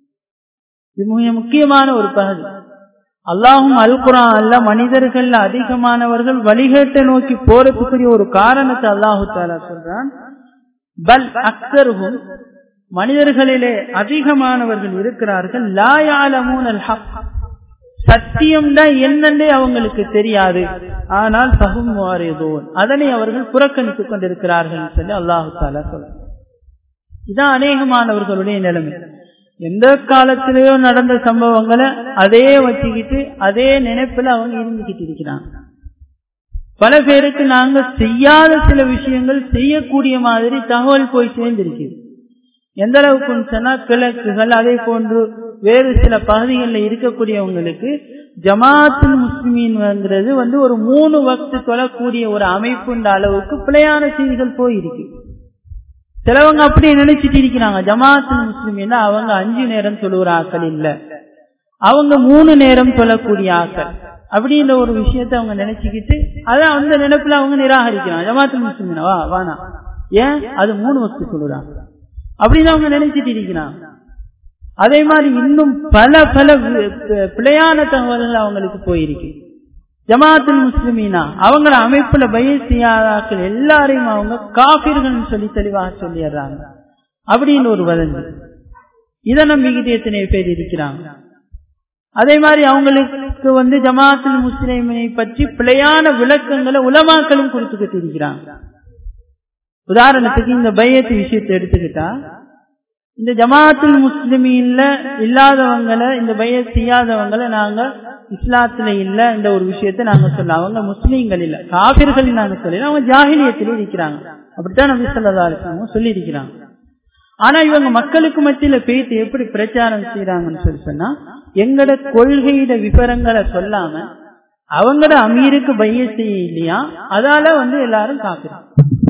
இது மிக முக்கியமான ஒரு பகுதி. அல்லாஹும் அல் குர்ஆன்ல மனிதர்கள் அதிகமானவர்கள் வழிகேட்டை நோக்கி போறதுக்குரிய ஒரு காரணத்தை அல்லாஹு தஆலா சொல்றான். பல் அக்ஸருஹும், மனிதர்களிலே அதிகமானவர்கள் இருக்கிறார்கள், லா யஅலமூனல் ஹக், சத்தியம் தான் என்னன்னே அவங்களுக்கு தெரியாது. ஆனால் ஃபஹும் முஅரிதூன், அதனை அவர்கள் புறக்கணித்துக் கொண்டிருக்கிறார்கள் சொல்லி அல்லாஹு தஆலா சொல்றான். இதான் அநேகமானவர்களுடைய நிலைமை. எந்த காலத்திலேயோ நடந்த சம்பவங்களை அதே வச்சுக்கிட்டு அதே நினைப்புல அவங்க இருந்துகிட்டு இருக்கிறாங்க. பல பேருக்கு நாங்க செய்யாத சில விஷயங்கள் செய்யக்கூடிய மாதிரி தகவல் போய் சேர்ந்திருக்குது. எந்த அளவுக்கு சொன்னா, கிழக்குகள் அதே போன்று வேறு சில பகுதிகளில் இருக்கக்கூடியவங்களுக்கு ஜமாஅத்துல் முஸ்லிமீன்ங்கிறது வந்து ஒரு மூணு வக்து தொழக்கூடிய ஒரு அமைப்புன்ற அளவுக்கு பிழையான செய்திகள் போயிருக்கு. சிலவங்க அப்படி நினைச்சிட்டு இருக்கிறாங்க, ஜமாஅத்துல் முஸ்லிமீன் அவங்க அஞ்சு நேரம் தொழுகிற ஆக்கள் இல்ல, அவங்க மூணு நேரம் தொழக்கூடிய ஆக்கள் அப்படின்ற ஒரு விஷயத்த அவங்க நினைச்சுக்கிட்டு அதான் அந்த நினைப்புல அவங்க நிராகரிக்கிறாங்க. ஜமாஅத்துல் முஸ்லிமீன் வா வானா ஏன் அது மூணு வக்து தொழுறாங்க அப்படின்னு அவங்க நினைச்சிட்டு இருக்கிறாங்க. அதே மாதிரி இன்னும் பல பல பிழையான தகவல்கள் அவங்களுக்கு போயிருக்கு. ஜமாஅத்துல் முஸ்லிமீனா அவங்கள அமைப்புல பைஅத் செய்யாதாக்கள் எல்லாரையும் அவங்க காபிர்கள் சொல்லி தெளிவாக சொல்லிடுறாங்க அப்படின்னு ஒரு வதந்தி. இதை நம்பிக்கிட்டு எத்தனை பேர் இருக்கிறாங்க. அதே மாதிரி அவங்களுக்கு வந்து ஜமாஅத்துல் முஸ்லிமீனை பற்றி பிழையான விளக்கங்களை உலமாக்களும் கொடுத்துக்கிட்டு இருக்கிறாங்க. உதாரணத்துக்கு இந்த பைஅத் விஷயத்தை எடுத்துக்கிட்டா, இந்த ஜமாஅத்துல் முஸ்லிமீன்ல இல்லாதவங்களை, இந்த பைஅத் செய்யாதவங்களை நாங்க இஸ்லாத்துல இல்ல இந்த ஒரு விஷயத்தை நாங்க சொல்ல, அவங்க முஸ்லீம்கள் இல்ல, காபிர்கள் நாங்க சொல்லல, அவங்க ஜாஹிலியத்திலே இருக்கிறாங்க. அப்படித்தான் நபி ஸல்லல்லாஹு அலைஹி வஸல்லம் சொல்லி இருக்கிறாங்க. ஆனா இவங்க மக்களுக்கு மத்தியில பேசி எப்படி பிரச்சாரம் செய்யறாங்கன்னு சொல்லி சொன்னா, எங்கட கொள்கையிட விவரங்களை சொல்லாம அவங்களோட அமீருக்கு பைய செய்ய இல்லையா, அதால வந்து எல்லாரும் காக்குறாங்க.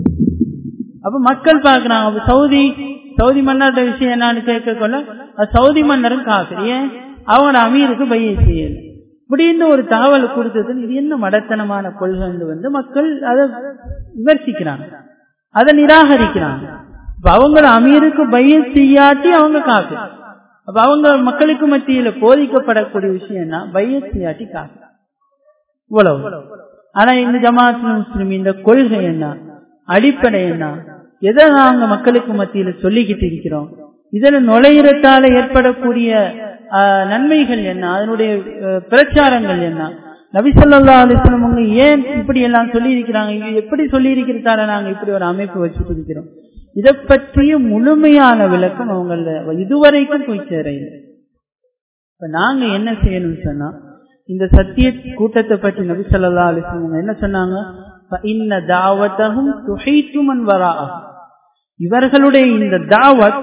அப்ப மக்கள் பாக்குறாங்க, அப்ப சவுதி சவுதி மன்னரோட விஷயம் என்னன்னு கேட்க கொள்ள சவுதி மன்னரும் காக்குற, ஏன் அவங்களோட அமீருக்கு பைய செய்யல இப்படின்னு ஒரு தகவல் கொடுத்தது. இது என்ன மடத்தனமான கொள்கை வந்து மக்கள் அதை விமர்சிக்கிறாங்க, அதை நிராகரிக்கிறாங்க. அப்ப அவங்களோட அமீருக்கு பைய செய்யாட்டி அவங்க காக்கு. அப்ப அவங்க மக்களுக்கு மத்தியில போதிக்கப்படக்கூடிய விஷயம் என்ன, பைய செய்யாட்டி காக்கு இவ்வளவு. ஆனா இந்த ஜமாத் முஸ்லிம் இந்த கொள்கை என்ன, அடிப்படை என்ன, எதை நாங்க மக்களுக்கு மத்தியில சொல்லிக்கிட்டு இருக்கிறோம், இதுல நுழையிறத்தால ஏற்படக்கூடிய நன்மைகள் என்ன, அதனுடைய பிரச்சாரங்கள் என்ன, நபி ஸல்லல்லாஹு அலைஹி வஸல்லம் அவங்க ஏன் இப்படி எல்லாம் சொல்லி இருக்கிறாங்க, எப்படி சொல்லி இருக்கிறதால நாங்க இப்படி ஒரு அமைப்பு வச்சுட்டு இருக்கிறோம், இதை பற்றிய முழுமையான விளக்கம் அவங்கள இதுவரைக்கும் போய் சேரையில. இப்ப நாங்க என்ன செய்யணும்னு சொன்னா, இந்த சத்திய கூட்டத்தை பற்றி நபி ஸல்லல்லாஹு அலைஹி வஸல்லம் என்ன சொன்னாங்க, இன்ன தாவத்தஹும் துஹீது மன் வராஅஹும், இவர்களுடைய இந்த தாவத்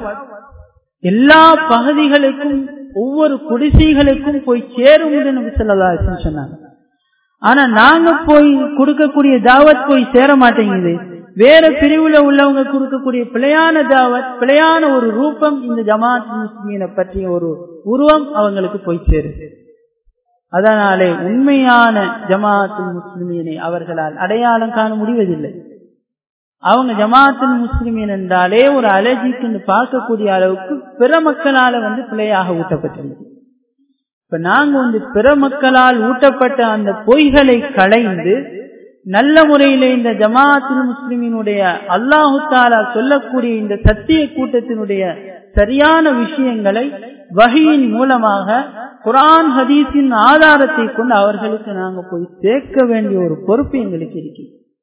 எல்லா பகுதிகளுக்கும் ஒவ்வொரு குடிசைகளுக்கும் போய் சேரும் என்று நபி ஸல்லல்லாஹு அலைஹி வஸல்லம் சொன்னாங்க. ஆனா நாங்க போய் கொடுக்கக்கூடிய தாவத் போய் சேர மாட்டேங்குது. வேற பிரிவுல உள்ளவங்க கொடுக்கக்கூடிய பிழையான தாவத், பிழையான ஒரு ரூபம் இந்த ஜமாத் முஸ்லிமீனை பற்றிய ஒரு உருவம் அவங்களுக்கு போய் சேருது. அதனாலே உண்மையான ஜமாத்துல் முஸ்லிமீனை அவர்களால் அடையாளம் காண முடிவதில்லை. அவங்க ஜமாத்துல் முஸ்லிமீன் என்றாலே ஒரு அலர்ஜிக்கு பார்க்கக்கூடிய அளவுக்கு பிற மக்களால வந்து பிழையாக ஊட்டப்பட்டுள்ளது. இப்ப நாங்க வந்து பிற மக்களால் ஊட்டப்பட்ட அந்த பொய்களை களைந்து நல்ல முறையில இந்த ஜமாத்துல் முஸ்லிமீனுடைய அல்லாஹு தஆலா சொல்லக்கூடிய இந்த சத்திய கூட்டத்தினுடைய சரியான விஷயங்களை வஹீயின் மூலமாக குர்ஆன் ஹதீஸின் ஆதாரத்தை கொண்டு அவர்களுக்கு நாங்க போய் சேர்க்க வேண்டிய ஒரு பொறுப்பு எங்களுக்கு இருக்கு.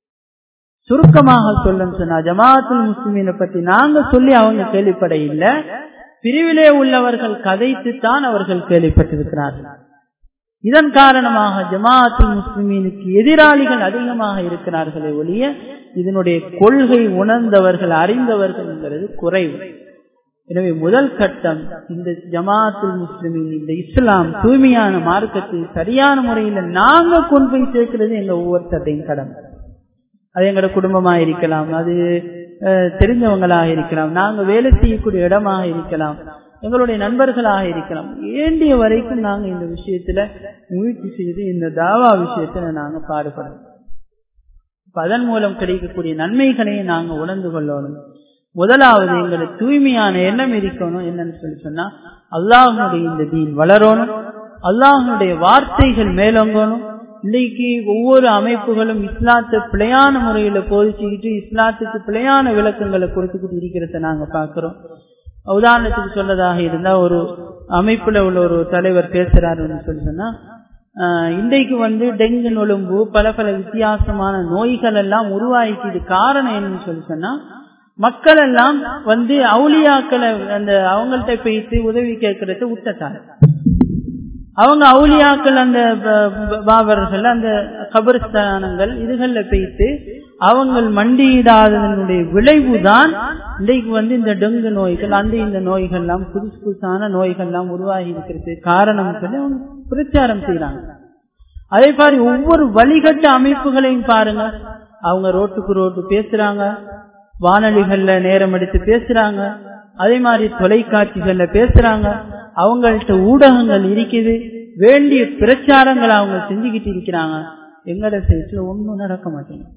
சுருக்கமாக சொல்லணும் சொன்னா, ஜமாத்துல் முஸ்லிமீனை பற்றி நாங்க சொல்லி அவங்க கேள்விப்பட இல்லை, பிரிவிலே உள்ளவர்கள் கதைத்துத்தான் அவர்கள் கேள்விப்பட்டிருக்கிறார்கள். இதன் காரணமாக ஜமாத்துல் முஸ்லிமீனுக்கு எதிராளிகள் அதிகமாக இருக்கிறார்களே ஒழிய இதனுடைய கொள்கை உணர்ந்தவர்கள் அறிந்தவர்கள் என்கிறது குறைவு. எனவே முதல் கட்டம் இந்த ஜமாத்துல் முஸ்லிமீன் இந்த இஸ்லாம் தூய்மையான மார்க்கத்தை சரியான முறையில் நாங்க கொண்டு போய் சேர்க்கிறது எங்க ஒவ்வொருத்தரையும் கடமை. அது எங்களோட குடும்பமாக இருக்கலாம், அது தெரிஞ்சவங்களாக இருக்கலாம், நாங்க வேலை செய்யக்கூடிய இடமாக இருக்கலாம், எங்களுடைய நண்பர்களாக இருக்கலாம். வேண்டிய வரைக்கும் நாங்க இந்த விஷயத்துல முயற்சி செய்து இந்த தாவா விஷயத்துல நாங்க பாடுபடணும். அதன் மூலம் கிடைக்கக்கூடிய நன்மைகளையே நாங்க உணர்ந்து கொள்ளணும். முதலாவது எங்களுக்கு தூய்மையான எண்ணம் இருக்கணும். என்னன்னு சொல்லி சொன்னா, அல்லாஹ்வுடைய இந்த தீன் வளரணும், அல்லாஹ்வுடைய வார்த்தைகள் மேலோங்கணும். இன்னைக்கு ஒவ்வொரு அமைப்புகளும் இஸ்லாத்தை பிழையான முறையில போதிச்சுக்கிட்டு இஸ்லாத்துக்கு பிழையான விளக்கங்களை கொடுத்துக்கிட்டு இருக்கிறத நாங்க பாக்குறோம். உதாரணத்துக்கு சொல்லதாக இருந்தா, ஒரு அமைப்புல உள்ள ஒரு தலைவர் பேசுறாருன்னு சொல்லி சொன்னா, இன்றைக்கு வந்து டெங்கு நொழும்பு பல பல வித்தியாசமான நோய்கள் எல்லாம் உருவாக்கிது. காரணம் என்னன்னு சொல்லி சொன்னா, மக்கள் எல்லாம் வந்து அவுலியாக்களை அந்த அவங்கள்ட்ட பேசி உதவி கேட்கறத விட்டுட்டாங்க. அவங்க அவுலியாக்கள் அந்த பாபர்கள் அந்த கபர்ஸ்தானங்கள் இதுகள்ல பேசி அவங்கள் மண்டியிடாததனுடைய விளைவுதான் இன்றைக்கு வந்து இந்த டெங்கு நோய்கள் அந்த இந்த நோய்கள் எல்லாம் புதுசு புதுசான நோய்கள் எல்லாம் உருவாகி இருக்கிறது காரணம் சொல்லி அவங்க பிரச்சாரம் செய்யறாங்க. அதே மாதிரி ஒவ்வொரு வழிகட்ட அமைப்புகளையும் பாருங்க, அவங்க ரோட்டுக்கு ரோட்டு பேசுறாங்க, வானொலிகள்ல நேரம் எடுத்து பேசுறாங்க, அதே மாதிரி தொலைக்காட்சிகள்ல பேசுறாங்க, அவங்கள்ட்ட ஊடகங்கள் இருக்குது, வேண்டிய பிரச்சாரங்களை அவங்க செஞ்சுக்கிட்டு இருக்கிறாங்க. எங்கட சைட்ல ஒன்னும் நடக்க மாட்டேங்க.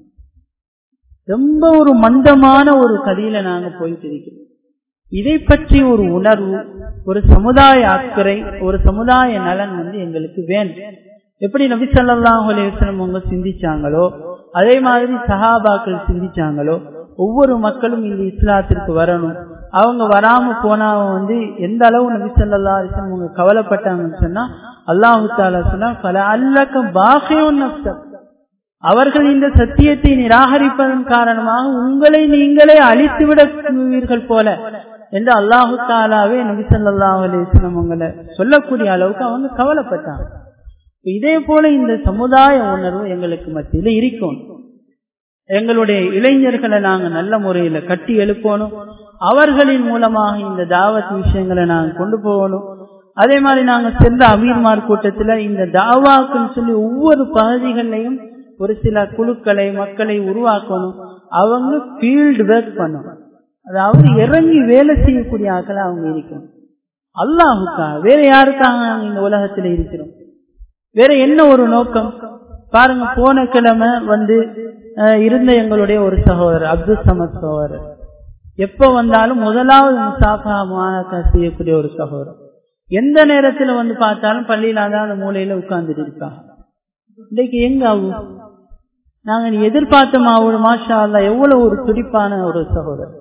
ரொம்ப ஒரு மந்தமான ஒரு கதியில நாங்க போயிட்டு இருக்கிறோம். இதை பற்றி ஒரு உணர்வு, ஒரு சமுதாய அக்கறை, ஒரு சமுதாய நலன் வந்து எங்களுக்கு வேண்டும். எப்படி நபி ஸல்லல்லாஹு அலைஹி வஸல்லம் அவங்க சிந்திச்சாங்களோ அதே மாதிரி சஹாபாக்கள் சிந்திச்சாங்களோ, ஒவ்வொரு மக்களும் இந்த இஸ்லாத்திற்கு வரணும். அவங்க வராம போனா வந்து எந்த அளவு நபி ஸல்லல்லாஹு அலைஹி வஸல்லம் அவங்க கவலைப்பட்டாங்கன்னு சொன்னா, அல்லாஹ் தஆலா சொன்னா, ஃபலஅல்லக பாகியுன் நஃப்ஸக், அவர்கள் இந்த சத்தியத்தை நிராகரிப்பதன் காரணமாக உங்களை நீங்களே அழித்து விடுவீர்கள் போல என்று அல்லாஹ் தஆலாவே நபி ஸல்லல்லாஹு அலைஹி வஸல்லம் அவங்களை சொல்லக்கூடிய அளவுக்கு அவங்க கவலைப்பட்டாங்க. இதே போல இந்த சமுதாய உணர்வு எங்களுக்கு மத்தியில இருக்கும். எங்களுடைய இளைஞர்களை நாங்க நல்ல முறையில கட்டி எழுப்பணும். அவர்களின் மூலமாக இந்த தாவத் விஷயங்களை நாங்க கொண்டு போகணும். அதே மாதிரி நாங்க சென்ற அமீர்மார் கூட்டத்துல இந்த தாவாக்குன்னு சொல்லி ஒவ்வொரு பகுதிகளையும் ஒரு சில குழுக்களை மக்களை உருவாக்கணும். அவங்க ஃபீல்டு ஒர்க் பண்ணணும், அதாவது இறங்கி வேலை செய்யக்கூடிய ஆக்களை அவங்க இருக்கணும். அல்லாஹுக்காக, வேற யாருக்காக நாங்க இந்த உலகத்துல இருக்கிறோம்? வேற என்ன ஒரு நோக்கம் பாருங்க. போன கிழமை வந்து இருந்த எங்களுடைய ஒரு சகோதரர் அப்துல் சமத் சகோதரர், எப்ப வந்தாலும் முதலாவது முசாஃபா முஆனகா செய்யக்கூடிய ஒரு சகோதரர். எந்த நேரத்துல வந்து பார்த்தாலும் பள்ளியில தான் அந்த மூலையில உட்கார்ந்துட்டு இருக்காங்க. இன்னைக்கு எங்க ஆகும்? நாங்க எதிர்பார்த்தோமா ஒரு மாஷா அல்லாஹ் எவ்வளவு ஒரு துடிப்பான ஒரு சகோதரர்.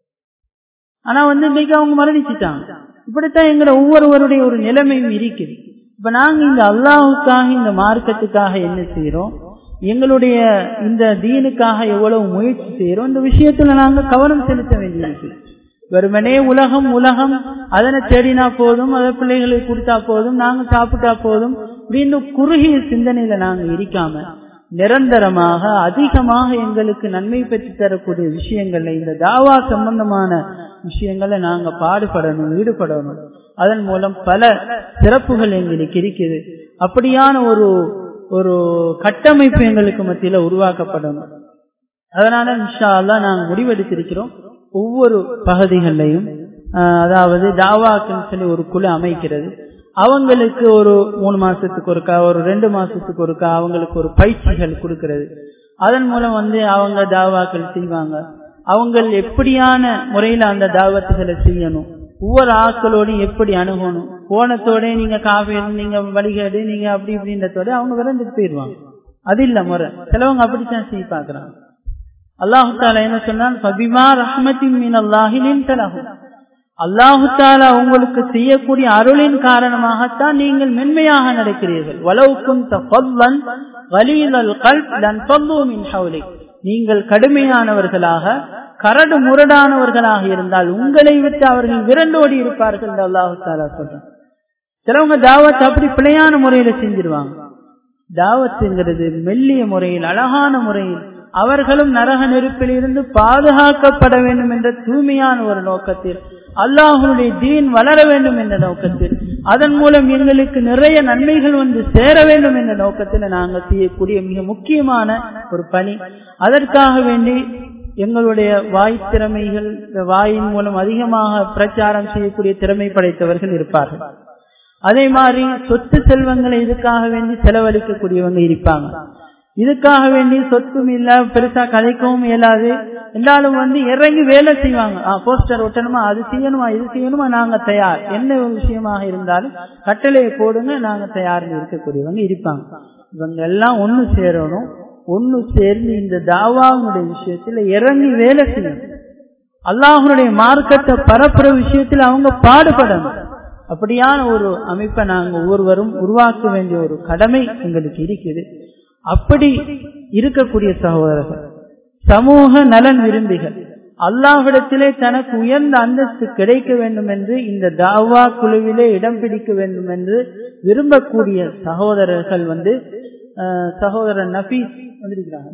ஆனா வந்து இன்னைக்கு அவங்க மரணிச்சுட்டாங்க. இப்படித்தான் எங்களை ஒவ்வொருவருடைய ஒரு நிலைமையும் இருக்குது. இப்ப நாங்க இந்த அல்லாஹுக்காக இந்த மார்க்கத்துக்காக என்ன செய்யறோம், எங்களுடைய இந்த தீனுக்காக எவ்வளவு முயற்சி செய்யறோம், இந்த விஷயத்துல நாங்க கவனம் செலுத்த வேண்டியிருக்கு. வெறுமனே உலகம் உலகம் அதனை தேடினா போதும், அதை பிள்ளைகளுக்கு கொடுத்தா போதும், நாங்க சாப்பிட்டா போதும், இன்னும் குறுகிய சிந்தனையில நாங்க இருக்காம நிரந்தரமாக அதிகமாக எங்களுக்கு நன்மை பெற்று தரக்கூடிய விஷயங்கள்ல இந்த தாவா சம்பந்தமான விஷயங்களை நாங்க பாடுபடணும், ஈடுபடணும். அதன் மூலம் பல சிறப்புகள் எங்களுக்கு இருக்குது. அப்படியான ஒரு ஒரு கட்டமைப்பு எங்களுக்கு மத்தியில உருவாக்கப்படணும். அதனால இன்ஷா அல்லாஹ் நாங்க முடிவெடுத்திருக்கிறோம், ஒவ்வொரு பகுதிகளையும் அதாவது தாவாக்குன்னு சொல்லி ஒரு குழு அமைக்கிறது. அவங்களுக்கு ஒரு மூணு மாசத்துக்கு ஒருக்கா, ஒரு ரெண்டு மாசத்துக்கு ஒருக்கா அவங்களுக்கு ஒரு பயிற்சிகள் கொடுக்கிறது. அதன் மூலம் வந்து அவங்க தாவாக்கள் செய்வாங்க. அவங்க எப்படியான முறையில அந்த தாவத்துகளை செய்யணும், ஒவ்வொரு ஆட்களோடையும் எப்படி அணுகணும், போனத்தோட நீங்க காஃபி நீங்க வழிகாடு நீங்க அப்படி இப்படின்றதோட அவங்க விரைந்துட்டு போயிடுவாங்க. அது இல்ல முறை. சிலவங்க அப்படித்தான் செய்ய பாக்குறாங்க. அல்லாஹு தாலா என்ன சொன்னான், ஃபபிமா ரஹ்மத்தின் மினல்லாஹி லின்த லஹும், அல்லாஹு தாலா உங்களுக்கு செய்யக்கூடிய அருளின் காரணமாகத்தான் நீங்கள் மென்மையாக நடக்கிறீர்கள். வலவ் குன்த ஃபல்லன் கலீலல் கல்ப் லன்ஃபல்லூ மின் ஹவ்லிக், நீங்கள் கடுமையானவர்களாக கரடு முரடானவர்களாக இருந்தால் உங்களை விட்டு அவர்கள் விரண்டோடி இருப்பார்கள் என்று அல்லாஹு தாலா சொல்றான். சிலவங்க தாவத் அப்படி பிழையான முறையில செஞ்சிருவாங்க. தாவத்துங்கிறது மெல்லிய முறையில் அழகான முறையில் அவர்களும் நரக நெருப்பில் இருந்து பாதுகாக்கப்பட வேண்டும் என்ற தூய்மையான ஒரு நோக்கத்தில், அல்லாஹ்வுடைய தீன் வளர வேண்டும் என்ற நோக்கத்தில், அதன் மூலம் எங்களுக்கு நிறைய நன்மைகள் வந்து சேர வேண்டும் என்ற நோக்கத்தில் நாங்கள் செய்யக்கூடிய மிக முக்கியமான ஒரு பணி. அதற்காக வேண்டி எங்களுடைய வாய் திறமைகள், வாயின் மூலம் அதிகமாக பிரச்சாரம் செய்யக்கூடிய திறமை படைத்தவர்கள் இருப்பார்கள். அதே மாதிரி சொத்து செல்வங்களை இதுக்காக வேண்டி செலவழிக்கக்கூடியவங்க இருப்பாங்க. இதுக்காக வேண்டி சொத்தும் இல்ல, பெருசா கதைக்கவும் இயலாது, எல்லாரும் வந்து இறங்கி வேலை செய்வாங்க. போஸ்டர் ஒட்டணுமா, அது செய்யணுமா, இது செய்யணுமா, நாங்க தயார். என்ன விஷயமாக இருந்தாலும் கட்டளையை போடுங்க, நாங்க தயார் இருக்கக்கூடியவங்க இருப்பாங்க. இவங்க எல்லாம் ஒண்ணு சேரணும். ஒண்ணு சேர்ந்து இந்த தாவாவுடைய விஷயத்துல இறங்கி வேலை செய்யணும். அல்லாஹ்வுடைய மார்க்கத்தை பரப்புற விஷயத்துல அவங்க பாடுபடணும். அப்படியான ஒரு அமைப்பை நாங்க ஒவ்வொருவரும் உருவாக்க வேண்டிய ஒரு கடமை எங்களுக்கு இருக்குது. அப்படி இருக்கக்கூடிய சகோதரர்கள், சமூக நலன் விரும்பிகள், அல்லாஹ்விடத்திலே தனக்கு உயர்ந்த அந்தஸ்து கிடைக்க வேண்டும் என்று இந்த தாவா குழுவிலே இடம் பிடிக்க வேண்டும் என்று விரும்பக்கூடிய சகோதரர்கள் வந்து சகோதரர் நபீஸ் வந்திருக்கிறாங்க.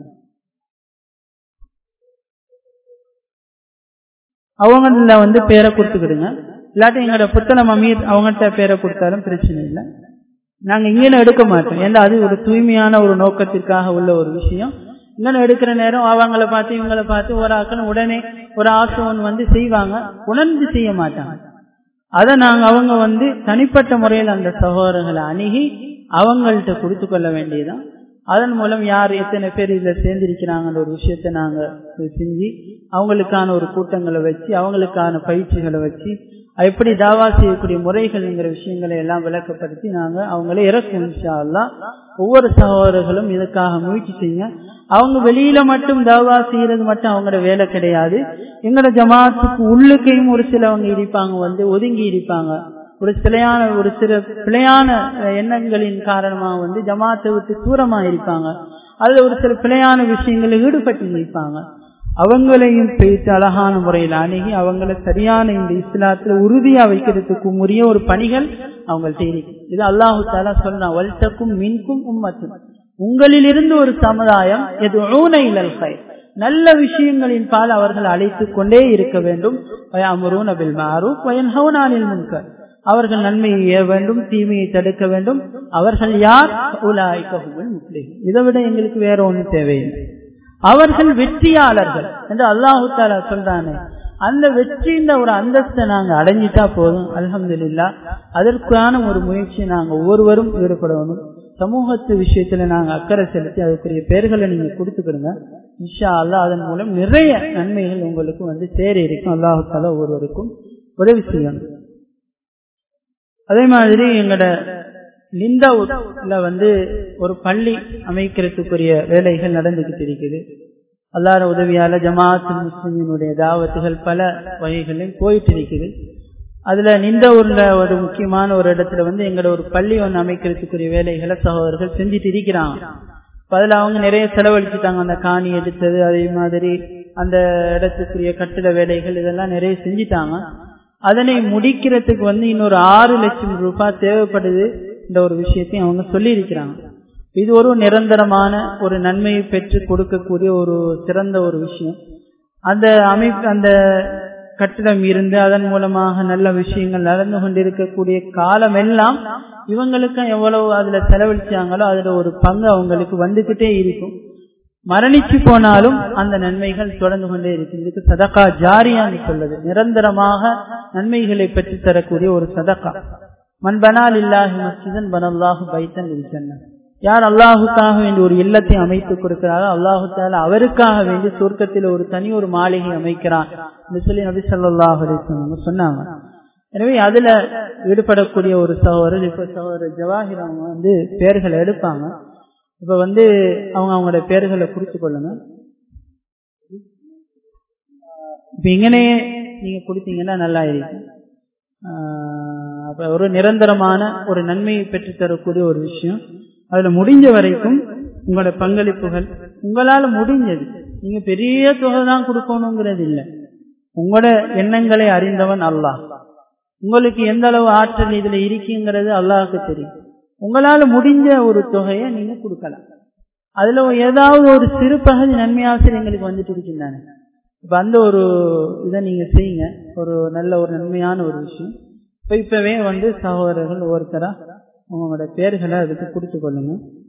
அவங்கள வந்து பேரை கொடுத்துக்கிடுங்க. இல்லாட்டி எங்களோட புத்தளம் அமீர் அவங்கள்ட்ட பேரை கொடுத்தாலும் பிரச்சனை இல்லை. நாங்க இங்கே எடுக்க மாட்டோம். ஏன்னா அது ஒரு தூய்மையான ஒரு நோக்கத்திற்காக உள்ள ஒரு விஷயம். இங்கே எடுக்கிற நேரம் அவங்களை பார்த்து இவங்களை பார்த்து ஒரு ஆக்கள் உடனே ஒரு ஆசோன் வந்து செய்வாங்க, உணர்ந்து செய்ய மாட்டாங்க. அதை நாங்க அவங்க வந்து தனிப்பட்ட முறையில் அந்த சகோதரர்களை அணுகி அவங்கள்ட்ட கொடுத்து கொள்ள வேண்டியதான். அதன் மூலம் யார் எத்தனை பேர் இதுல சேர்ந்திருக்கிறாங்கன்ற ஒரு விஷயத்த நாங்க செஞ்சு அவங்களுக்கான ஒரு கூட்டங்களை வச்சு அவங்களுக்கான பயிற்சிகளை வச்சு எப்படி தாவா செய்யக்கூடிய முறைகள்ங்கிற விஷயங்களை எல்லாம் விளக்கப்படுத்தி நாங்க அவங்கள இறக்கும். இன்ஷா அல்லாஹ் ஒவ்வொரு சகோதரர்களும் இதுக்காக முயற்சி செய்யுங்க. அவங்க வெளியில மட்டும் தாவா செய்யறது மட்டும் அவங்களோட வேலை கிடையாது. எங்களோட ஜமாத்துக்கு உள்ளுக்கையும் ஒரு சிலவங்க இருப்பாங்க, வந்து ஒதுங்கி இருப்பாங்க. ஒரு சிலையான ஒரு சில பிழையான எண்ணங்களின் காரணமாக வந்து ஜமாத்தை விட்டு தூரமா இருப்பாங்க. அதுல ஒரு சில பிழையான விஷயங்களில் ஈடுபட்டு இருப்பாங்க. அவங்களையும் பேசி அழகான முறையில் அணுகி அவங்களை சரியான இந்த இஸ்லாத்துல உறுதியா வைக்கிறதுக்கு உரிய ஒரு பணிகள் அவங்கள்ட்ட இருக்கு. இது அல்லாஹு தஆலா சொன்னா, வல்தக்கும் மின்கும் உம்மத்துன், உங்களிலிருந்து ஒரு சமுதாயம் யதுஊன இலல் கைர், நல்ல விஷயங்களின் பால் அவர்கள் அழைத்துக் கொண்டே இருக்க வேண்டும். வயஅமுரூன பில் மஅரூஃப் வயன்ஹவுன அனில் முன்கர், அவர்கள் நன்மையை ஏ வேண்டும், தீமையை தடுக்க வேண்டும். அவர்கள் யார்? உலாயிக ஹுமுல் முஃப்லிஹூன். இதை விட எங்களுக்கு வேற ஒன்றும் தேவையில்லை. அவர்கள் வெற்றியாளர்கள் என்று அல்லாஹு தஆலா சொல்றானே, அந்த வெற்றியின் ஒரு அந்தஸ்தை நாங்க அடைஞ்சிட்டா போதும். அல்ஹம்துலில்லாஹ். அதற்கான ஒரு முயற்சியை நாங்க ஒவ்வொருவரும் ஈடுபடணும். சமூகத்து விஷயத்துல நாங்க அக்கறை செலுத்தி அதுக்குரிய பெயர்களை நீங்க கொடுத்துக்கிடுங்க. இன்ஷா அல்லாஹ் அதன் மூலம் நிறைய நன்மைகள் உங்களுக்கு வந்து சேர இருக்கும். அல்லாஹு தஆலா ஒவ்வொருவருக்கும் உதவி செய்யணும். அதே மாதிரி எங்களோட லிண்டாவுல வந்து ஒரு பள்ளி அமைக்கிறதுக்குரிய வேலைகள் நடந்துகிட்டு இருக்குது. அல்லாஹ் உதவியால ஜமாஅத் முஸ்லிமினுடைய தாவத்துகள் பல வகைகளில் போயிட்டு இருக்குது. அதுல நிந்தவூர்ல ஒரு முக்கியமான ஒரு இடத்துல வந்து எங்களோட ஒரு பள்ளி ஒன்று அமைக்கிறதுக்குரிய வேலைகளை சகோதரர்கள் செஞ்சுட்டு இருக்கிறாங்க. அதுல அவங்க நிறைய செலவழிச்சுட்டாங்க. அந்த காணி எடுத்தது, அதே மாதிரி அந்த இடத்துக்குரிய கட்டிட வேலைகள் இதெல்லாம் நிறைய செஞ்சுட்டாங்க. அதனை முடிக்கிறதுக்கு வந்து இன்னொரு ஆறு லட்சம் ரூபாய் தேவைப்படுது. இந்த ஒரு விஷயத்தையும் அவங்க சொல்லி இருக்கிறாங்க. இது ஒரு நிரந்தரமான ஒரு நன்மையை பெற்று கொடுக்கக்கூடிய ஒரு சிறந்த ஒரு விஷயம். அந்த அமைப்பு அந்த கட்டிடம் இருந்து அதன் மூலமாக நல்ல விஷயங்கள் நடந்து கொண்டிருக்கக்கூடிய காலம் எல்லாம் இவங்களுக்கு எவ்வளவு அதுல செலவழிச்சாங்களோ அதுல ஒரு பங்கு அவங்களுக்கு வந்துகிட்டே இருக்கும். மரணிச்சு போனாலும் அந்த நன்மைகள் தொடர்ந்து கொண்டே இருக்கும். இதுக்கு சதகா ஜாரியான்னு சொல்லுது. நிரந்தரமாக நன்மைகளை பெற்று தரக்கூடிய ஒரு சதகா. மன் பனா லில்லாஹி மஸ்ஜிதன் பனல்லாஹு பைத்தன் லில் ஜன்னah. யார் அல்லாஹுக்காக வேண்டி ஒரு இல்லத்தை அமைத்து கொடுக்கிறாரோ அல்லாஹு தஆலா அவருக்காக வேண்டி சொர்க்கத்தில் ஒரு தனி ஒரு மாளிகை அமைக்கிறான் என்று சொல்லி நபி ஸல்லல்லாஹு அலைஹி வஸல்லம் சொன்னாங்க. எனவே அதுல ஈடுபடக்கூடிய ஒரு சகோதரர், இப்ப சகோதரர் ஜவாஹிர் அவங்க வந்து பெயர்களை எடுப்பாங்க. இப்ப வந்து அவங்க அவங்களோட பெயர்களை குறித்து கொள்ளுங்க. இப்ப இங்கனே நீங்க கொடுத்தீங்கன்னா நல்லா இருக்கும். அப்ப ஒரு நிரந்தரமான ஒரு நன்மையை பெற்று தரக்கூடிய ஒரு விஷயம். அதுல முடிஞ்ச வரைக்கும் உங்களோட பங்களிப்புகள் உங்களால முடிஞ்சது. நீங்க பெரிய தொகை தான் கொடுக்கணுங்கிறது இல்லை. உங்களோட எண்ணங்களை அறிந்தவன் அல்லாஹ். உங்களுக்கு எந்த அளவு ஆற்றல் இதுல இருக்குங்கிறது அல்லாஹ்க்கு தெரியும். உங்களால முடிஞ்ச ஒரு தொகையை நீங்க கொடுக்கலாம். அதுல ஏதாவது ஒரு சிறு பகுதி நன்மையாசிரியர் எங்களுக்கு வந்துட்டு இருக்கின்றாங்க. இப்ப அந்த ஒரு இதை நீங்க செய்யுங்க. ஒரு நல்ல ஒரு நன்மையான ஒரு விஷயம். இப்ப இப்பவே வந்து சகோதரர்கள் ஒவ்வொருத்தரா உங்களோட பேர்களை அதுக்கு கொடுத்து கொள்ளுங்க.